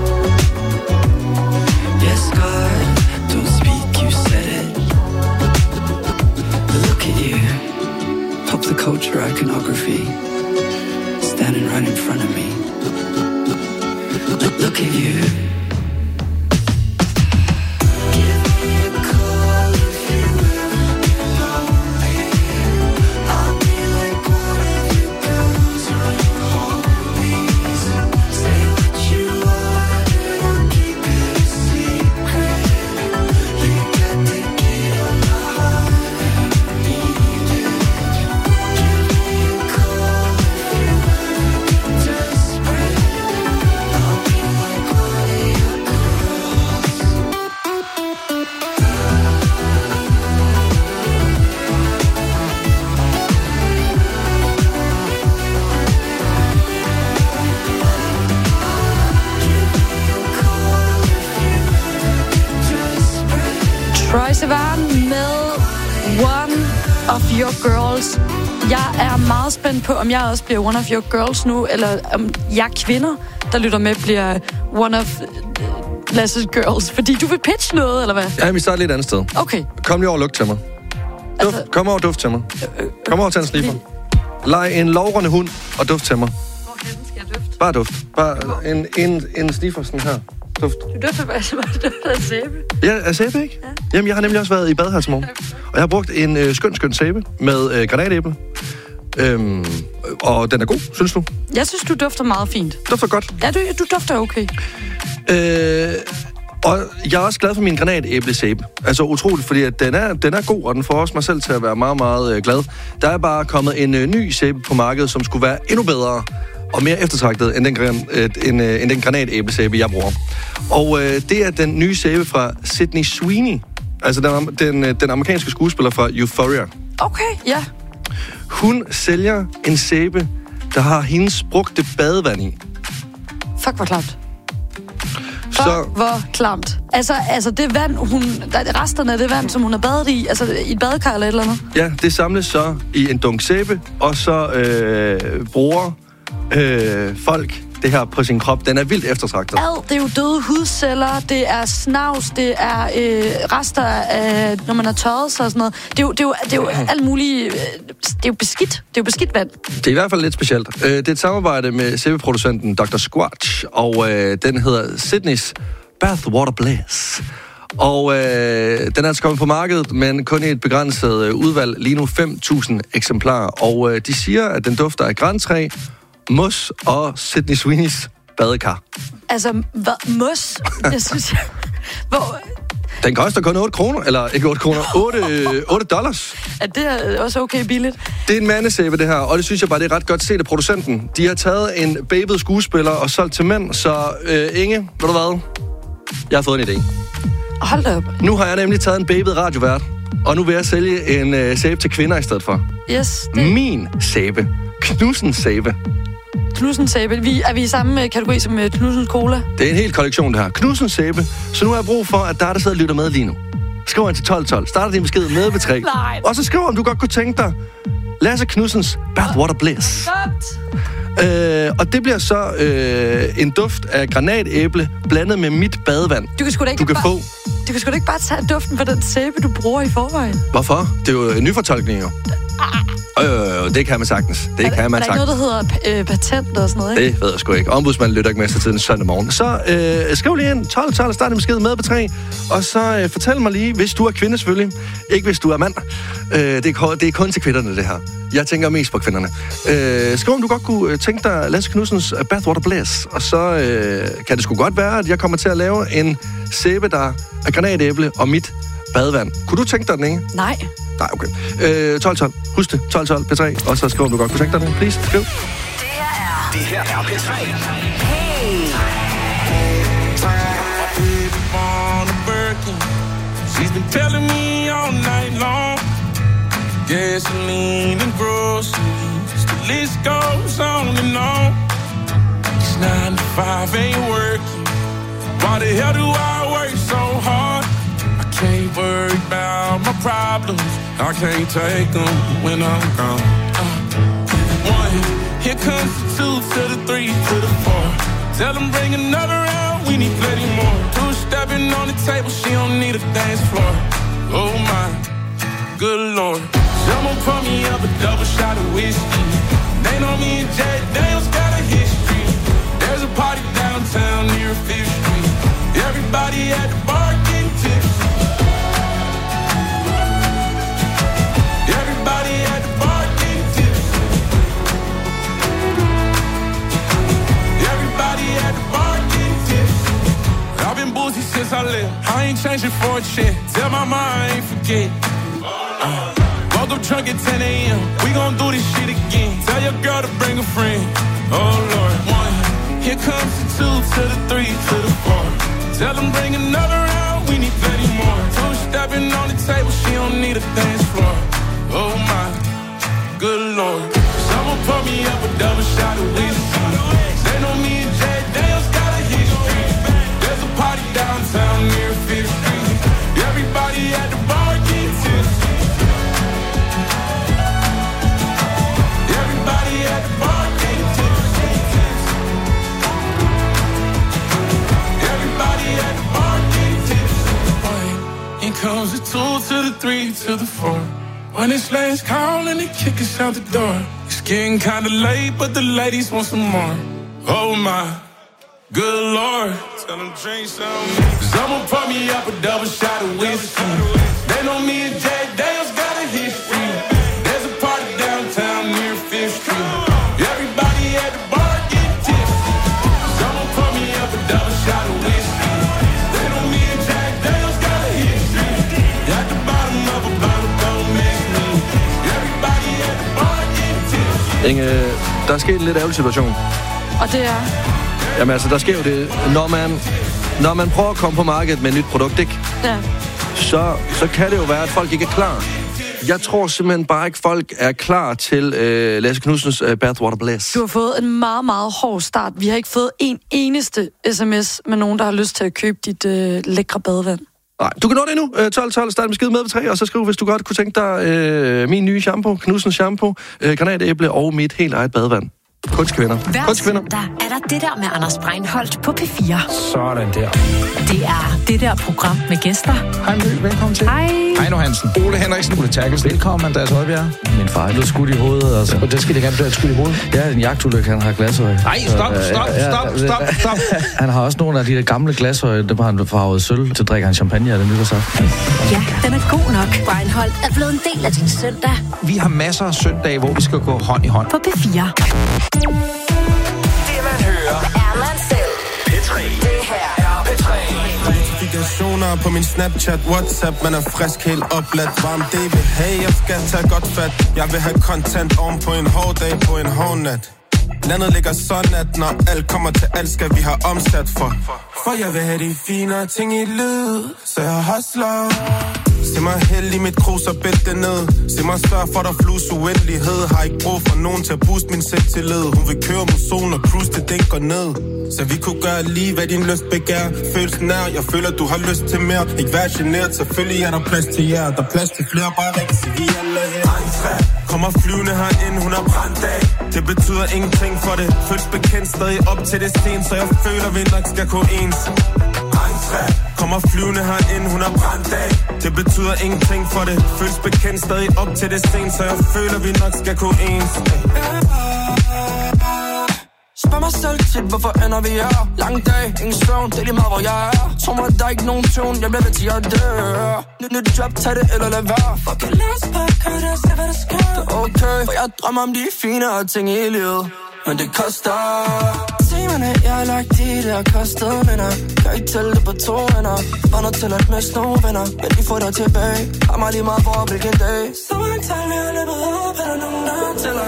Yes, God, don't speak, you said it. But look at you, pop the culture iconography, standing right in front of me. Look, look at you. Give me a call if you ever get lonely. I'll be like one of your girls or your homies. Say what you want, but I'll keep it a secret. You got the key to my heart and I need it. Give me a call if you ever get desperate. I'll be like one of your Troye Sivan med One of Your Girls. Jeg er meget spændt på, om jeg også bliver One of Your Girls nu, eller om jeg kvinder, der lytter med, bliver One of Lasse's Girls. Fordi du vil pitche noget, eller hvad? Ja, vi starter lidt andet sted. Okay. Kom lige over og luk til mig. Duft. Altså, kom over og duft til mig. Kom over og tag en sniffer. Leg en lovrende hund og duft til mig. Hvorhen skal jeg dufte? Bare duft. Bare en, en, en sniffer sådan her. Duft. Du dufter bare som du dufter af sæbe. Ja, af sæbe, ikke? Ja. Jamen, jeg har nemlig også været i bad her til morgen. Og jeg har brugt en øh, skøn, skøn sæbe med øh, granatæble. Øhm, og den er god, synes du? Jeg synes, du dufter meget fint. Dufter godt? Ja, du, du dufter okay. Øh, og jeg er også glad for min granatæblesæbe. Altså utroligt, fordi at den, er, den er god, og den får også mig selv til at være meget, meget øh, glad. Der er bare kommet en øh, ny sæbe på markedet, som skulle være endnu bedre og mere eftertragtet end den, gran, øh, end, øh, end den granatæblesæbe, jeg bruger. Og øh, det er den nye sæbe fra Sydney Sweeney. Altså den, den, den amerikanske skuespiller fra Euphoria. Okay, ja. Hun sælger en sæbe, der har hendes brugte badevand i. Fuck, hvor klart. Fuck, så... hvor klamt. Altså, altså det vand, hun, der, resterne af det vand, som hun har badet i, altså i et badekar eller et eller andet. Ja, det samles så i en dunk sæbe, og så øh, bruger øh, folk det her på sin krop. Den er vildt eftertragtet. Ad, det er jo døde hudceller, det er snavs, det er øh, rester af, når man har tørret sig og sådan noget. Det er jo, det er jo, det er jo alt muligt, øh, det er jo beskidt. Det er jo beskidt vand. Det er i hvert fald lidt specielt. Øh, det er et samarbejde med sæbeproducenten doktor Squatch, og øh, den hedder Sydney's Bathwater Bliss. Og øh, den er altså kommet på markedet, men kun i et begrænset øh, udvalg, lige nu fem tusind eksemplarer. Og øh, de siger, at den dufter af grantræ, mos og Sydney Sweeneys badekar. Altså, hvad? Mos? Det synes jeg... Hvor... Den koster kun otte kroner, eller ikke otte kroner, otte dollars. Er det også okay billigt? Det er en mandesæbe, det her, og det synes jeg bare, det er ret godt set af producenten. De har taget en babet skuespiller og solgt til mænd, så øh, Inge, ved du hvad? Jeg har fået en idé. Hold da op. Nu har jeg nemlig taget en babet radiovært, og nu vil jeg sælge en øh, sæbe til kvinder i stedet for. Yes. Det... Min sæbe. Knudsens sæbe. Knudsens sæbe. Vi, er vi i samme kategori som uh, Knudsens Cola? Det er en hel kollektion, det her. Knudsens sæbe. Så nu har jeg brug for, at der, der sidder og lytter med lige nu. Skriv ind til tolv tolv. Starter din besked med ved tre. Nej. Og så skriv, om du godt kunne tænke dig Lasse Knudsens Bathwater Bliss. Øh, og det bliver så øh, en duft af granatæble blandet med mit badevand. Du kan sgu da ikke du kan bare, få. Du kan sgu da ikke bare tage duften fra den sæbe, du bruger i forvejen. Hvorfor? Det er jo en nyfortolkning, jo. Øh, øh, det kan man sagtens. Det er, kan man er der sagtens. Ikke noget, der hedder øh, patent og sådan noget, ikke? Det ved jeg sgu ikke. Ombudsmanden lytter ikke med sig til den søndag morgen. Så øh, skriv lige ind tolv tolv, start en besked med på tre, og så øh, fortæl mig lige, hvis du er kvinde selvfølgelig, ikke hvis du er mand. Øh, det, er, det er kun til kvinderne, det her. Jeg tænker mest på kvinderne. Øh, skriv, om du godt kunne tænke dig Lasse Knudsens Bathwater Bliss, og så øh, kan det sgu godt være, at jeg kommer til at lave en sæbe, der er granatæble og mit badevand. Kunne du tænke dig den, ikke? Nej. Nej, okay. Øh, tolv tolv. Husk det. tolv tolv P tre. Og så skriv, om du godt kunne tænke dig den. Please, skriv. Det her er... Det her er P tre. Hey! She's been telling me all night long. Gasoline and groceries. The list goes on and on. It's nine to five ain't working. Why the hell do I work so hard? I can't worry about my problems. I can't take them when I'm gone. Uh, one, here comes the two to the three to the four. Tell them bring another round, we need plenty more. Two stepping on the table, she don't need a dance floor. Oh my, good lord. Someone pour me up a double shot of whiskey. They know me and Jay Daniels got a history. There's a party downtown near Fifth Street. Everybody at the bar getting tipsy. Everybody at the bar getting tipsy. Everybody at the bar getting tipsy. I've been boozy since I left. I ain't changing for a check. Tell my mom I ain't forget. Uh, woke up drunk at ten a.m. We gon' do this shit again. Tell your girl to bring a friend. Oh Lord. One, here comes the two to the three to the four. Tell them bring another round, we need plenty more. Two stepping on the table, she don't need a dance floor. Oh my, good lord. Someone pour me up a double shot of whiskey. They know me and Jay Daniels got a history. There's a party downtown near Fifth Street. Everybody at the bar getting tipsy. Everybody at the bar getting tipsy. Everybody at the bar getting tipsy. Here comes the two to the three to the four. When it's last call and they kick us out the door. It's getting kinda late, but the ladies want some more. Oh my, good lord. Tell them drink some. Someone pour me up a double shot of whiskey. They know me and Jay Daniels got a history. There's a party downtown near Fifth Street. Everybody at the bar getting tipsy. Someone pour me up a double shot of whiskey. They know me and Jay Daniels got a history. At the bottom of a bottle, don't miss me. Everybody at the bar getting tipsy. Inge, der er sket en lidt ærgerlig situation. Og det er... Jamen altså, der sker jo det, når man, når man prøver at komme på markedet med et nyt produkt, ikke? Ja. Så, så kan det jo være, at folk ikke er klar. Jeg tror simpelthen bare ikke, folk er klar til øh, Lasse Knudsens øh, Bathwater Bliss. Du har fået en meget, meget hård start. Vi har ikke fået en eneste sms med nogen, der har lyst til at købe dit øh, lækre badevand. Nej, du kan nå det nu. tolv tolv, start med skid med på tre, og så skriv, hvis du godt kunne tænke dig øh, min nye shampoo, Knudsens shampoo, øh, granatæble og mit helt eget badevand. Kunstkvinder. Hver Kunstkvinder. søndag er der det der med Anders Breinholt på P fire. Sådan der. Det er det der program med gæster. Hej Mø, velkommen til. Hej. Heino Hansen. Ole Henriksen. Ole Terkelsen. Velkommen, Andreas Højbjerg. Min far er blevet skudt i hovedet, altså. Og det skal det gerne blive skudt i hovedet. Det er en jagtulykke, han har glasøje. Nej, stop, stop, stop, stop, stop. Han har også nogle af de der gamle glasøje, dem har han farvet sølv til at drikke han champagne af det nytårsaften. Ja, den er god nok. Breinholt er blevet en del af din søndag. Vi har masser af søndage, hvor vi skal gå hånd i hånd. På P fire. Det man hører, er man selv. P tre. Det her er P tre. Notifikationer på min Snapchat, WhatsApp. Man er frisk, helt opladt, varm D V. Hey, jeg skal tage godt fat. Jeg vil have content oven på en hård dag, på en hård nat. Landet ligger sådan, at når alt kommer til alt, skal vi have omsat for. For jeg vil have de finere ting i lyd, så jeg hustler. Se mig hælde i mit krus og bælte ned. Se mig sørge for, der flus uendelighed. Har ikke brug for nogen til at booste min selvtillid. Hun vil køre mod solen og cruise til den går ned. Så vi kunne gøre lige, hvad din lyst begær. Følelsen er, jeg føler, du har lyst til mere. Ikke vær genert, selvfølgelig er der plads til jer. Der er plads til flere, bare rigtig sig, vi alle her. Kommer flyvende herind, hun er brændt af. Det betyder ingenting for det. Føles bekendt stadig op til det sten, så jeg føler, vi nok skal gå ens. Kommer flyvende herind, hun er brændt af. Det betyder ingenting for det. Føles bekendt stadig op til det sten, så jeg føler, vi nok skal gå ens. Spørg mig selv tit, hvorfor ender vi her? Lang dag, ingen søvn, det er lige meget, hvor jeg er. Tror mig, der er ikke nogen tone, jeg bliver ved til at dø. Nyt nyt job, tag det eller lad være. Fuck it, lad os bare køre det og se, hvad der sker. Det er okay, for jeg drømmer om de finere ting i livet. Men det koster. Timerne, jeg har lagt i det har kostet, venner. Kan ikke tælle det på to venner. Var nødt til at miste nogle venner, men de får dig tilbage. Har mig lige meget for hvilken dag. Så mange tal, vi har løbet op, er der nogen, der tæller.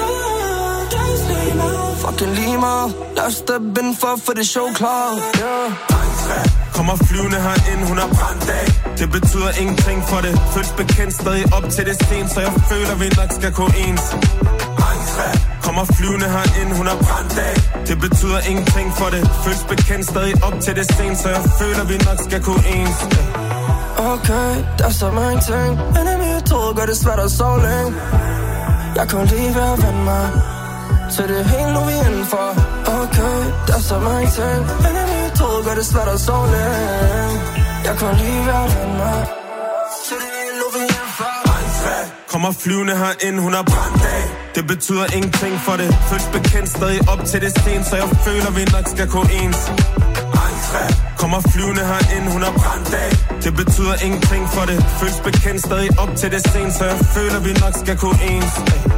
Fucking lige meget. Lad os steppe ind for, for det show klar. Yeah. Kommer flyvende herind, hun er brændt af. Det betyder ingenting for det. Føles bekendt stadig op til det sten, så jeg føler, vi nok skal gå ens. Kommer flyvende herind, hun er brændt af. Det betyder ingenting for det. Føles bekendt stadig op til det sten, så jeg føler, vi nok skal gå ens. Okay, der er så mange ting. Men i mit hoved gør det svært at sove længe. Jeg kunne lige være vende mig. Så det er helt nu vi er indenfor. Okay, der er så mange ting. Men i mit hoved gør det svært at sove længe. Jeg kunne lige være vende mig. Så det er helt nu vi er indenfor. Kommer flyvende herind, hun er brændt af. Det betyder ingenting for det. Føles bekendt stadig op til det sten, så jeg føler, vi nok skal gå ens. Kommer flyvende herind, hun er brændt af. Det betyder ingenting for det. Føles bekendt stadig op til det sten, så jeg føler, vi nok skal gå ens.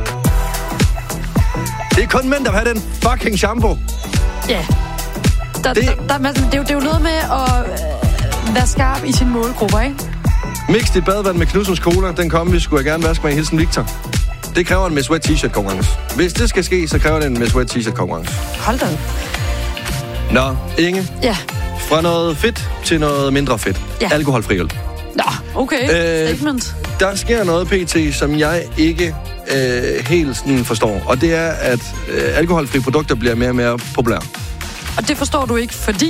Det er kun mænd, der vil have den fucking shampoo. Ja. Der, det... Der, der, det, er jo, det er jo noget med at øh, være skarp i sine målgrupper, ikke? Mix dit badevand med Knudsens Cola. Den kommer vi skulle jeg gerne vaske med i hilsen Victor. Det kræver en Miss Wet T-shirt konkurrence. Hvis det skal ske, så kræver det en Miss Wet T-shirt konkurrence. Hold da. Nå, Inge. Ja. Fra noget fedt til noget mindre fedt. Ja. Alkoholfri øl. Nå, okay. Øh, Statement. Der sker noget pt, som jeg ikke øh, helt sådan forstår. Og det er, at øh, alkoholfri produkter bliver mere og mere populære. Og det forstår du ikke, fordi...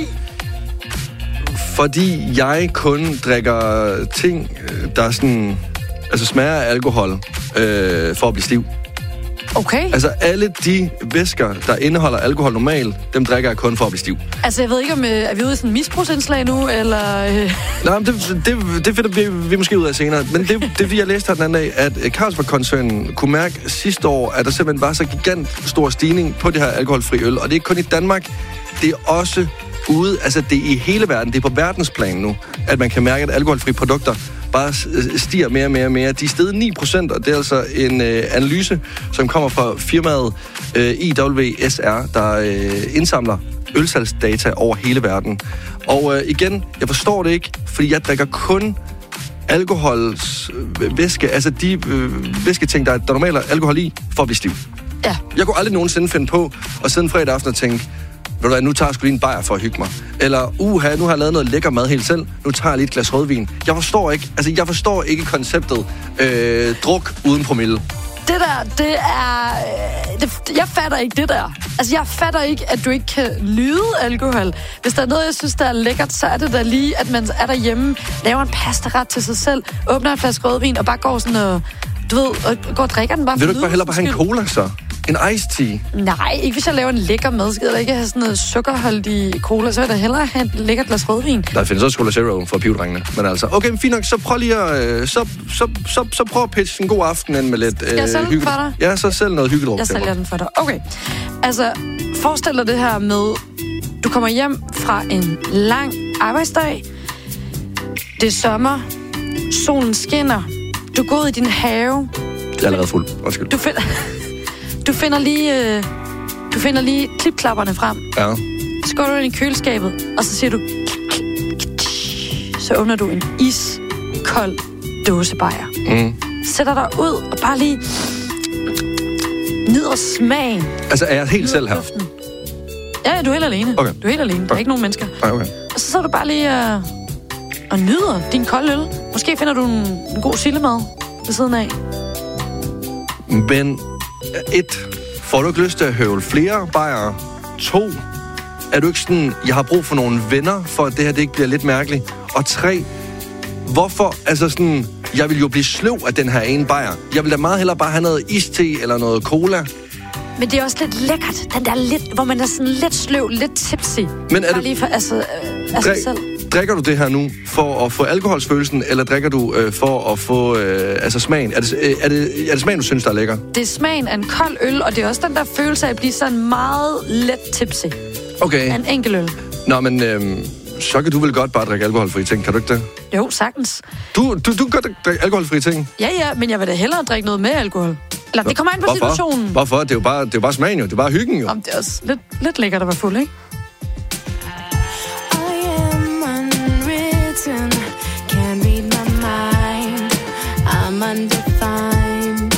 Fordi jeg kun drikker ting, der sådan, altså smager af alkohol, øh, for at blive stiv. Okay. Altså alle de væsker, der indeholder alkohol normalt, dem drikker jeg kun for at blive stiv. Altså jeg ved ikke, om øh, er vi ude i sådan en misbrugsindslag nu, eller... Øh... Nej, men det, det, det finder vi, vi måske ud af senere. Men det, det er fordi, jeg læste her den anden dag, at Carlsberg-koncernen kunne mærke sidste år, at der simpelthen var så gigant stor stigning på det her alkoholfri øl. Og det er ikke kun i Danmark, det er også ude, altså det er i hele verden, det er på verdensplan nu, at man kan mærke, at alkoholfri produkter bare stiger mere og mere og mere. De er steget ni procent, og det er altså en øh, analyse, som kommer fra firmaet øh, I W S R, der øh, indsamler ølsalgsdata over hele verden. Og øh, igen, jeg forstår det ikke, fordi jeg drikker kun alkoholsvæske, altså de øh, væsketing, der er normalt alkohol i, for at blive stiv. Ja. Jeg kunne aldrig nogensinde finde på at sidde en fredag aften og tænke, du hvad, nu tager jeg sgu lige en bajer for at hygge mig. Eller, uha, nu har jeg lavet noget lækker mad helt selv, nu tager jeg lige et glas rødvin. Jeg forstår ikke, altså jeg forstår ikke konceptet øh, druk uden promille. Det der, det er... Det, jeg fatter ikke det der. Altså, jeg fatter ikke, at du ikke kan lyde alkohol. Hvis der er noget, jeg synes, der er lækkert, så er det da lige, at man er derhjemme, laver en pastaret til sig selv, åbner en flaske rødvin og bare går sådan og... Du ved, og går og drikker den bare for Vil du ikke bare hellere bare have en cola, så? En iced tea? Nej, ikke hvis jeg laver en lækker mad. Skal jeg ikke have sådan noget sukkerholdig cola, så vil jeg da hellere have et lækkert glas rødvin. Der findes også Cola Zero for pivdrengene. Men altså, okay, fint nok, så prøv lige at... Så, så, så, så prøv at pitche en god aften ind med lidt Skal jeg sælge den for dig? Ja, så sælg noget hyggeligt. Jeg sælger den for dig. Okay. Altså, forestil dig det her med... Du kommer hjem fra en lang arbejdsdag. Det er sommer. Solen skinner. Du går ud i din have. Jeg er allerede fuld. Undskyld. Du finder... Du finder lige, øh, du finder lige klipklapperne frem. Ja. Så går du ind i køleskabet, og så siger du... Så åbner du en iskold dåsebajer. Mm. Sætter dig ud og bare lige nyder smagen. Altså, er jeg helt nyder selv her? Duften. Ja, ja, du er helt alene. Okay. Du er helt alene. Der er ikke nogen mennesker. Okay. okay. Og så sidder du bare lige øh, og nyder din kolde øl. Måske finder du en, en god sillemad ved siden af. Men... Et, får du ikke lyst til at høvle flere bajere? To, er du ikke sådan, jeg har brug for nogle venner, for at det her det ikke bliver lidt mærkeligt? Og tre, hvorfor, altså sådan, jeg vil jo blive sløv af den her ene bajer. Jeg vil da meget hellere bare have noget iste eller noget cola. Men det er også lidt lækkert, den der lidt, hvor man er sådan lidt sløv, lidt tipsy. Men er du... lige for, altså, øh, altså Drik, selv. Drikker du det her nu for at få alkoholsfølelsen, eller drikker du øh, for at få øh, altså smagen? Er det, øh, er, det, er det smagen, du synes, der er lækker? Det er smagen af en kold øl, og det er også den der følelse af at blive sådan meget let tipsy. Okay. Af en enkelt øl. Nå, men øh, så kan du vel godt bare drikke alkoholfri ting, kan du ikke det? Jo, sagtens. Du, du, du kan godt drikke alkoholfri ting? Ja, ja, men jeg vil da hellere drikke noget med alkohol. Eller det kommer an på Hvorfor? situationen. Hvorfor? Det er jo bare, det er jo bare smagen jo. Det er bare hyggen jo. Jamen, det er også lidt, lidt lækkert at være fuld, ikke? Can't read my mind. I'm undefined.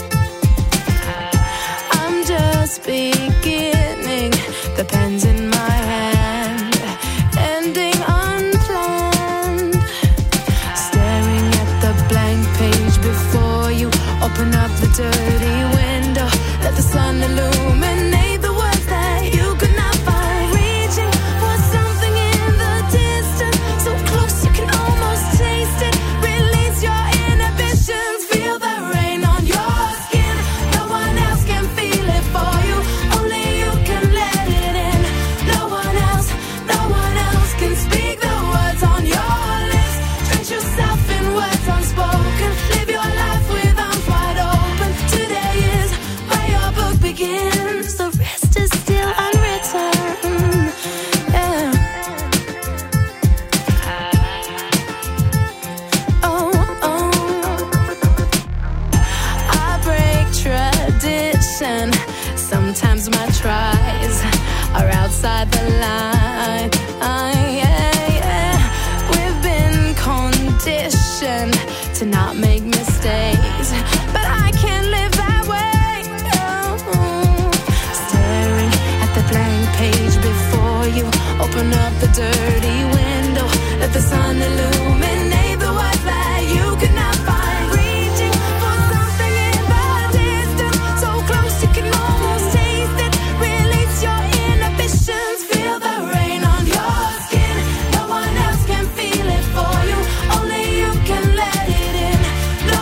I'm just beginning. The pen's in my hand, ending unplanned. Staring at the blank page before you. Open up the dirty window. Let the sun illuminate the words that you could not find. Reaching for something in the distance, so close you can almost taste it. Release your inhibitions. Feel the rain on your skin. No one else can feel it for you. Only you can let it in. No one else, no one else can speak the words on your lips. Drench yourself in words unspoken. Live your life with arms wide open. Today is where your book begins. The rest is still unwritten. Yeah. Oh, oh. I break tradition. Sometimes my tries are outside the line. Ah, yeah, yeah. We've been conditioned to not make mistakes, but I can't live that way. Oh. Staring at the blank page before you. Open up the dirty window. Let the sun illuminate the words that you could not find. Reaching for something in the distance, so close you can almost taste it. Release your inhibitions. Feel the rain on your skin. No one else can feel it for you. Only you can let it in. No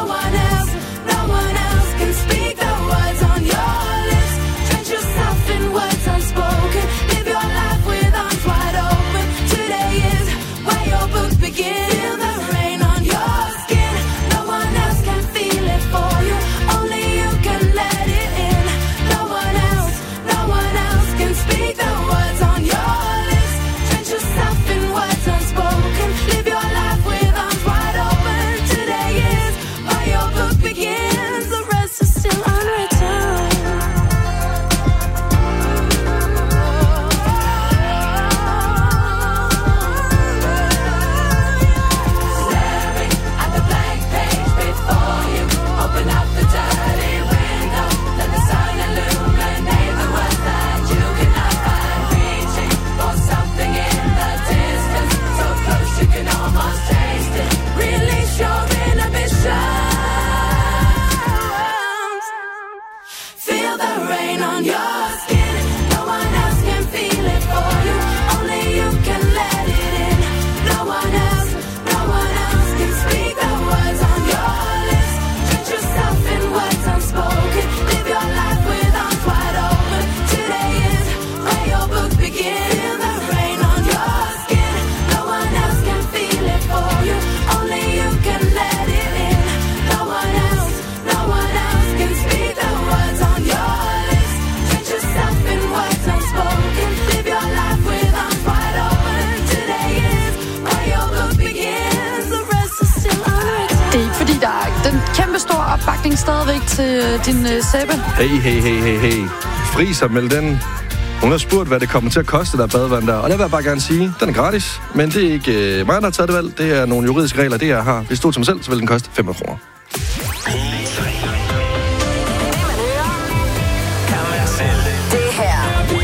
opbakning stadigvæk til øh, din øh, sæbe. Hey, hey, hey, hey, hey. Fris og meld den. Hun har spurgt, hvad det kommer til at koste, der badevand der. Og det vil jeg bare gerne sige, den er gratis. Men det er ikke øh, mig, der har taget det valg. Det er nogle juridiske regler, det jeg har. Hvis det stod til mig selv, så vil den koste femogfyrre kroner. Det her.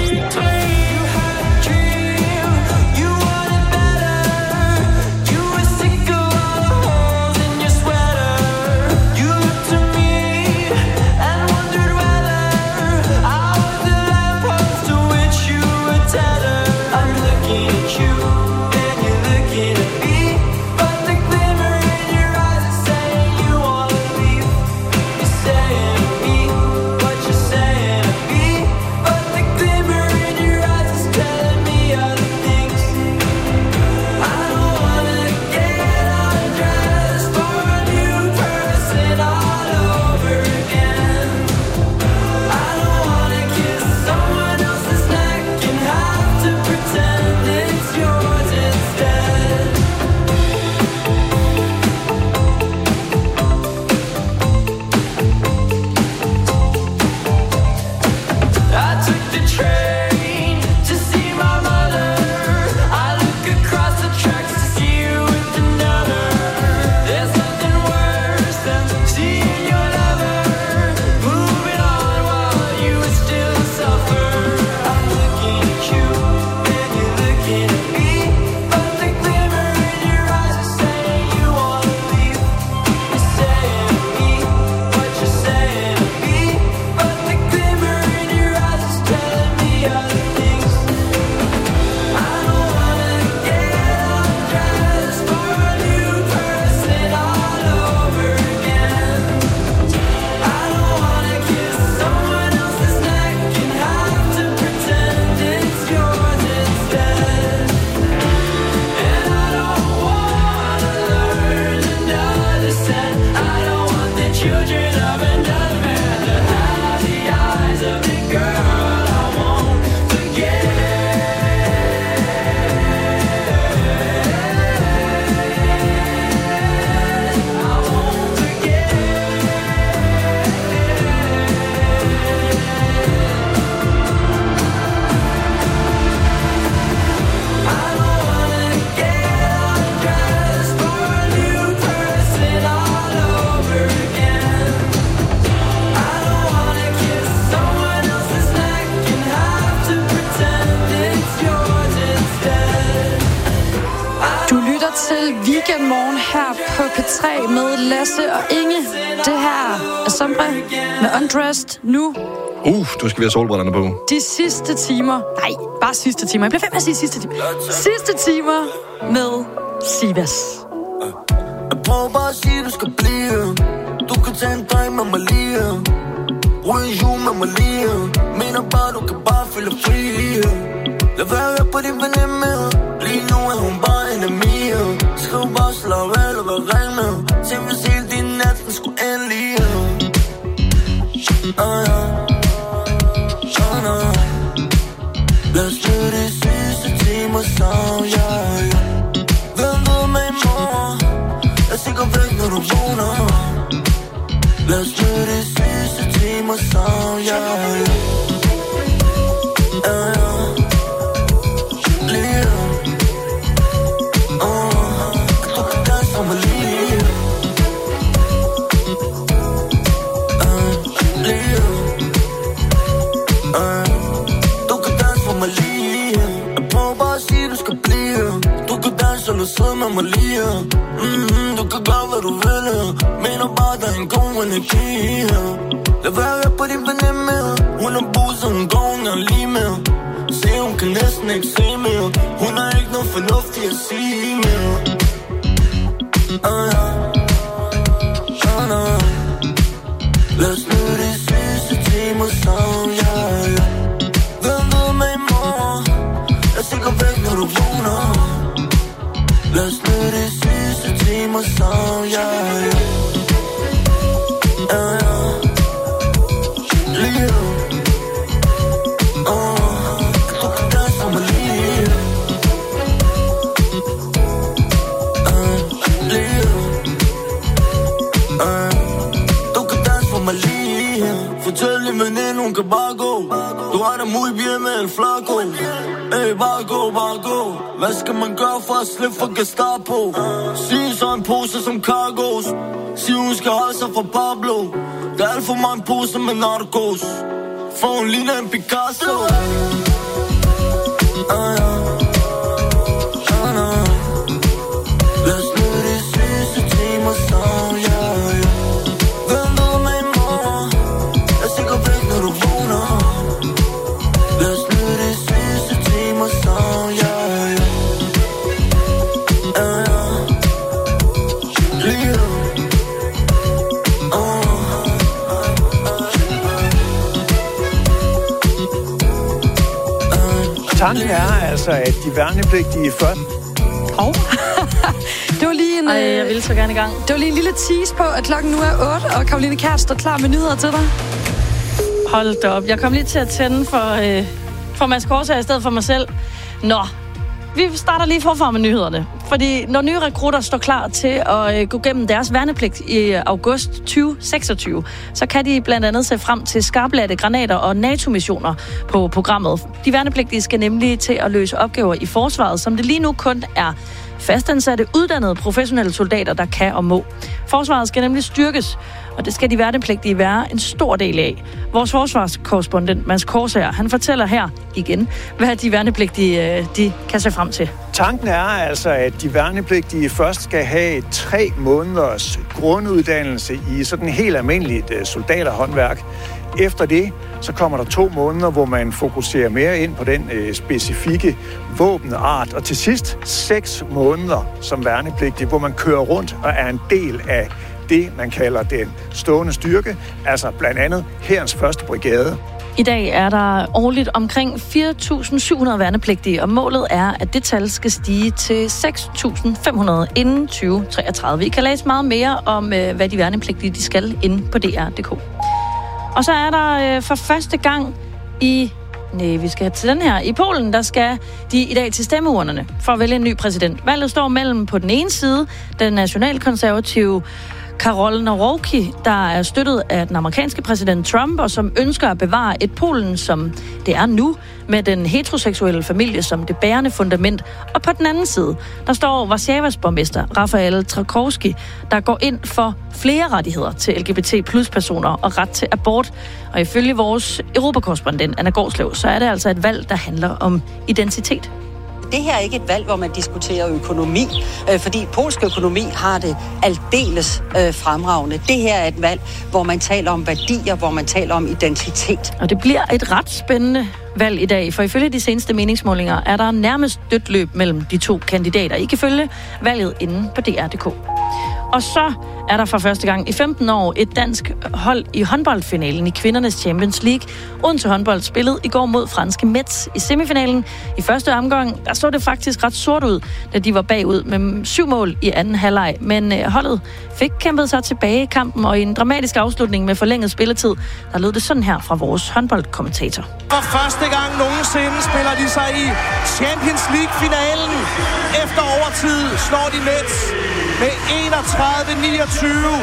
Weekendmorgen her på P tre med Lasse og Inge. Det her er Sombre med Undressed nu. Uh, du skal vi have solbrillerne på. De sidste timer, nej, bare sidste timer. Jeg bliver ved med at sige sidste timer. Sidste timer med Sivas. Jeg prøver bare at sige, du skal blive. Du kan tage en dreng med mig lige. Ryge en jul med mig lige. Mener bare, du kan bare føle fri. Lad være på din veninde. Lige nu er hun bare enemy. Skriv bare slag eller hvad regner. Tænk hvis hele din nat, den skulle endelig. Ah ja. Ah ja. Lad os løbe de sidste timer sammen, ja, ja. Hvem ved med i morgen? Jeg er sikker væk, når du vågner. Lad os løbe de sidste timer sammen, ja, ja. Ja, ja. Lige. Åh, du kan danse for mig lige. Uh, lige. Uh, du kan danse for mig lige. Jeg prøver bare at sige, du skal blive. Du kan danse eller sidde med mig lige. Mm-hmm, du kan gøre, hvad du vil. Mener bare, der er en god energi. Lad være på din veninde. Hun er buset, hun går, hun er lige med. Se, hun kan næsten ikke se mere. Hun har ikke noget fornuftigt at sige mere. Ah ja. Ah ja. Lad os nu de sidste timer sammen, ja, ja. Hvem ved med i morgen? Jeg er sikker væk, når du vågner. Lad os nu de sidste timer sammen, ja, ja. Ja, ja. Lige. Åh. Du kan muy bien med en flaco. Ey, bare gå, bare gå. Hvad skal man gøre for at slippe for Gestapo? Sig så en pose som cargos. Sig hun skal holde sig fra Pablo. Der er alt for mig en pose med narkos. For hun ligner en Picasso. Ah, ja. Tanken er altså, at de værnepligtige først... Hov. Det var lige en... Ej, jeg vil så gerne i gang. Det var lige en lille tease på, at klokken nu er otte, og Karoline Kjær står klar med nyheder til dig. Hold da op. Jeg kom lige til at tænde for, øh, for Mads Korsager i stedet for mig selv. Nå, vi starter lige forfra med nyhederne. Fordi når nye rekrutter står klar til at øh, gå gennem deres værnepligt i august tyve seksogtyve, så kan de blandt andet se frem til skarpladte granater og NATO-missioner på programmet. De værnepligtige skal nemlig til at løse opgaver i forsvaret, som det lige nu kun er fastansatte, uddannede professionelle soldater, der kan og må. Forsvaret skal nemlig styrkes, og det skal de værnepligtige være en stor del af. Vores forsvarskorrespondent Mads Korsager, han fortæller her igen, hvad de værnepligtige de kan se frem til. Tanken er altså, at de værnepligtige først skal have tre måneders grunduddannelse i sådan helt almindeligt soldaterhåndværk. Efter det, så kommer der to måneder, hvor man fokuserer mere ind på den øh, specifikke våbenart. Og til sidst seks måneder som værnepligtig, hvor man kører rundt og er en del af det, man kalder den stående styrke, altså blandt andet hærens første brigade. I dag er der årligt omkring fire tusind syv hundrede værnepligtige, og målet er, at det tal skal stige til seks tusind fem hundrede inden tyve treogtredive. I kan læse meget mere om, hvad de værnepligtige de skal inde på D R punktum d k. Og så er der for første gang i... Nej, vi skal til den her. I Polen, der skal de i dag til stemmeurnerne for at vælge en ny præsident. Valget står mellem på den ene side den nationalkonservative Karol Nawrocki, der er støttet af den amerikanske præsident Trump, og som ønsker at bevare et Polen, som det er nu, med den heteroseksuelle familie som det bærende fundament. Og på den anden side, der står Warszawas borgmester Rafael Trzaskowski, der går ind for flere rettigheder til L G B T plus personer og ret til abort. Og ifølge vores europakorrespondent Anna Gårdslev, så er det altså et valg, der handler om identitet. Det her er ikke et valg, hvor man diskuterer økonomi, øh, fordi polsk økonomi har det aldeles øh, fremragende. Det her er et valg, hvor man taler om værdier, hvor man taler om identitet. Og det bliver et ret spændende valg i dag, for ifølge de seneste meningsmålinger er der nærmest dødt løb mellem de to kandidater. I kan følge valget inde på D R punktum d k. Og så er der for første gang i femten år et dansk hold i håndboldfinalen i kvindernes Champions League. Odense håndbold spillede i går mod franske Metz i semifinalen. I første omgang, der så det faktisk ret sort ud, da de var bagud med syv mål i anden halvleg. Men holdet fik kæmpet sig tilbage i kampen, og i en dramatisk afslutning med forlænget spilletid, der lød det sådan her fra vores håndboldkommentator. For første gang nogensinde spiller de sig i Champions League-finalen. Efter overtid slår de Metz med enogtredive niogtyve.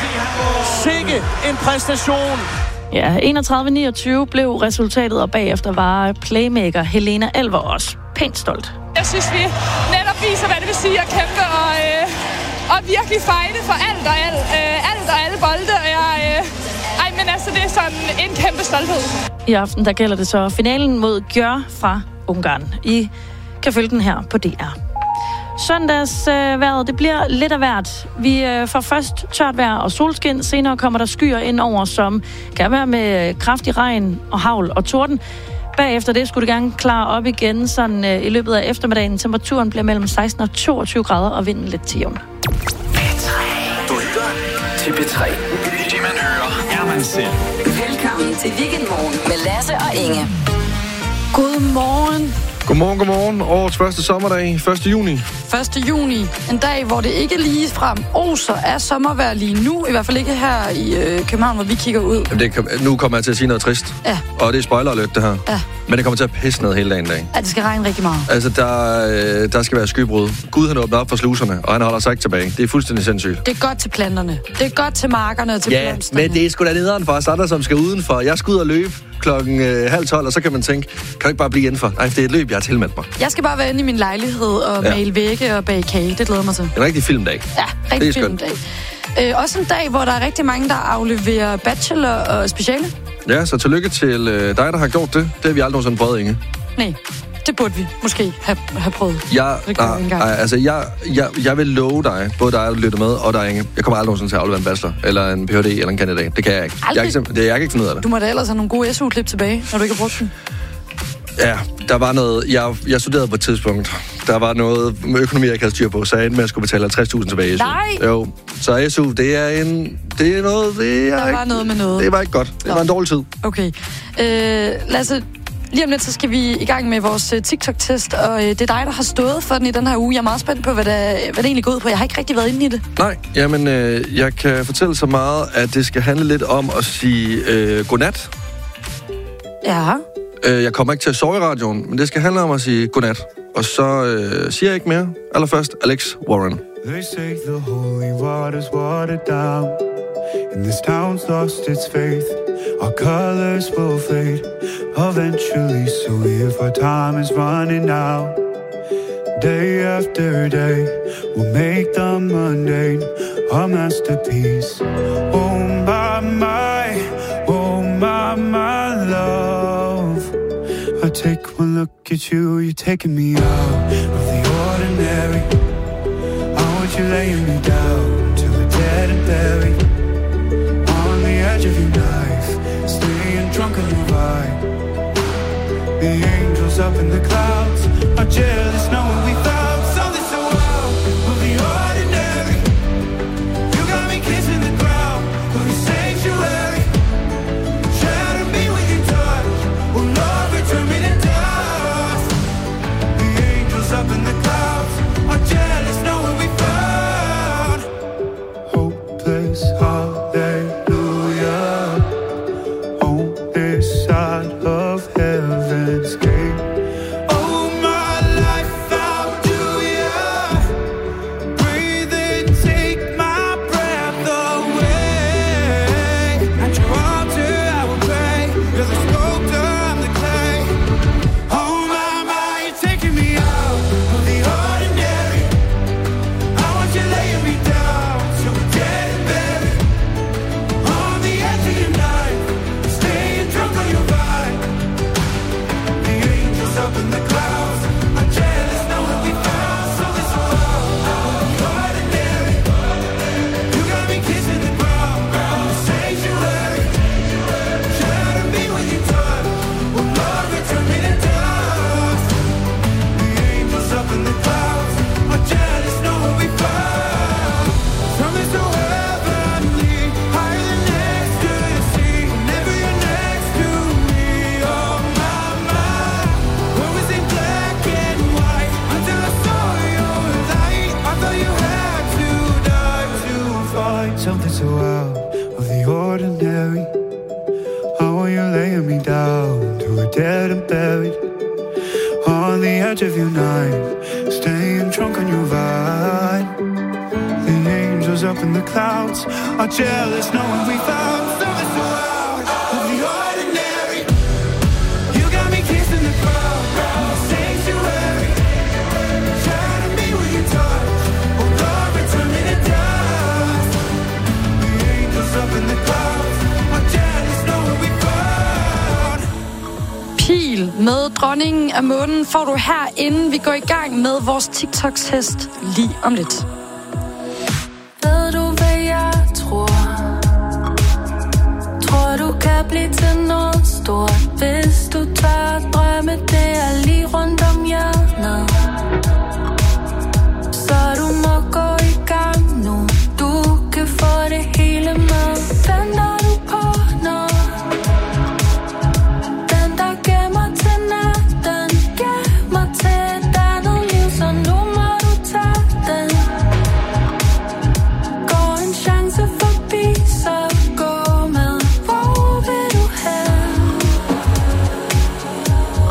Sikke en præstation. Ja, enogtredive niogtyve blev resultatet, og bagefter var playmaker Helena Elver også pænt stolt. Jeg synes, vi netop viser, hvad det vil sige at kæmpe og, øh, og virkelig fighte for alt og alt, øh, alt og alle bolde. Og jeg, øh, ej, men altså, det er sådan en kæmpe stolthed. I aften, der gælder det så finalen mod Gjør fra Ungarn. I kan følge den her på D R. Søndagsvejret, øh, det bliver lidt af hvert. Vi øh, får først tørt vejr og solskin. Senere kommer der skyer ind over, som kan være med kraftig regn og hagl og torden. Bagefter det skulle det gerne klare op igen, sådan øh, i løbet af eftermiddagen. Temperaturen bliver mellem seksten og toogtyve grader, og vinden lidt til jævn. Du lytter til P tre. Det man hører, er man selv. Velkommen til Weekendmorgen med Lasse og Inge. Godmorgen. Godmorgen, godmorgen. Årets første sommerdag, første juni. første juni. En dag, hvor det ikke lige frem oser af sommervejr lige nu. I hvert fald ikke her i øh, København, hvor vi kigger ud. Jamen, det kan, nu kommer jeg til at sige noget trist. Ja. Og det er spoiler alert, det her. Ja. Men det kommer til at pisse ned hele dagen i dag. Ja, det skal regne rigtig meget. Altså, der, øh, der skal være skybrud. Gud, han åbner op for sluserne, og han holder sig ikke tilbage. Det er fuldstændig sindssygt. Det er godt til planterne. Det er godt til markerne og til ja, blomsterne. Men det er sgu da nederen for os andre, som skal udenfor. Jeg skal ud og løbe klokken øh, halv tolv, og så kan man tænke, kan du ikke bare blive indenfor? Nej, det er et løb, jeg har tilmeldt mig. Jeg skal bare være inde i min lejlighed og ja. male vægge og bage kage. Det glæder mig til. En rigtig filmdag. Ja, rigtig filmdag. Øh, også en dag, hvor der er rigtig mange, der afleverer bachelor og speciale. Ja, så tillykke til øh, dig, der har gjort det. Det har vi aldrig nogensinde prøvet, Inge. Nej, det burde vi måske have, have prøvet. Jeg, ah, ah, altså, jeg, jeg, jeg vil love dig, både dig, der lytter med, og dig, Inge. Jeg kommer aldrig nogensinde til at aflevere en bachelor, eller en P H D, eller en kandidat. Det kan jeg ikke. Jeg, jeg, ikke, det, jeg kan ikke finde ud af det. Du må da ellers have nogle gode S U-klip tilbage, når du ikke har brugt dem. Ja, der var noget... Jeg, jeg studerede på et tidspunkt. Der var noget med økonomi, jeg ikke havde styr på, så jeg endte med at skulle betale halvtreds tusind tilbage i S U. Nej! Jo, så S U, det er en... Det er noget... Det er der ikke, var noget med noget. Det var ikke godt. Det Nå. var en dårlig tid. Okay. Øh, Lasse, lige om lidt, så skal vi i gang med vores uh, TikTok-test, og uh, det er dig, der har stået for den i den her uge. Jeg er meget spændt på, hvad det, hvad det egentlig går ud på. Jeg har ikke rigtig været inde i det. Nej, jamen, øh, jeg kan fortælle så meget, at det skal handle lidt om at sige øh, godnat. Ja. Jeg kommer ikke til at sove i radioen, men det skal handle om at sige godnat. Og så øh, siger jeg ikke mere. Allerførst, Alex Warren. They say the holy water's watered down, and this town's lost its faith. Our colors will fade eventually, so if our time is running out, day after day, we'll make the mundane a masterpiece. Oh my, my, oh my, my love. I take one look at you, you're taking me out of the ordinary. I want you laying me down till we're dead and buried. On the edge of your knife, staying drunk on your vibe. The angels up in the clouds are jealous knowing we found something so wild of the ordinary. You got me kissing the ground of your sanctuary. Shatter me with your touch, oh Lord, return me to dust. The angels up in the clouds are jealous knowing we found hopeless hallelujah on this side of heaven's gate. Oh my life, how do ya breathe and take my breath away? At your altar I will pray. You're the sculptor, I'm the clay. Oh my, my, you're taking me out of the ordinary. I want you laying me down so we're dead and buried. On the edge of your knife, staying drunk on your vibe. The angels up in the clouds are jealous knowing we found something so wild of the ordinary. You got me kissing the ground on the sanctuary. Shatter me with your touch, oh Lord, return me to dust. The angels up in the clouds are jealous knowing we found something so heavenly, higher than ecstasy. Whenever you're next to me, oh my, my. When we sing black and white until I saw your light, I thought you had to die to find something so out of the ordinary. I want you laying me down till we're dead and buried. On the edge of your knife, staying drunk on your vine. The angels up in the clouds are jealous knowing we found something so out of the ordinary. You got me kissing the ground on the sanctuary. Shatter me with your touch, oh Lord, return me to dust. The angels up in the clouds are jealous knowing we found. Pil med dronningen af månen får du her, inden vi går i gang med vores TikTok-test lige om lidt. Ved du hvad jeg tror? Tror du kan blive til noget stort, hvis du tør drømme, det er lige rundt om hjørnet. Så du må gå i gang nu, du kan få det hele med. Venter du på noget? Den der gemmer til natten, gemmer til et andet liv, så nu må du tage den. Går en chance forbi, så gå med. Hvor vil du hen?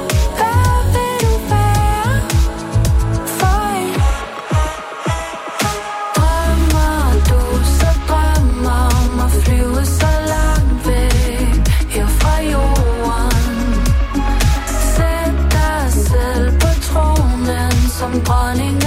som dronning.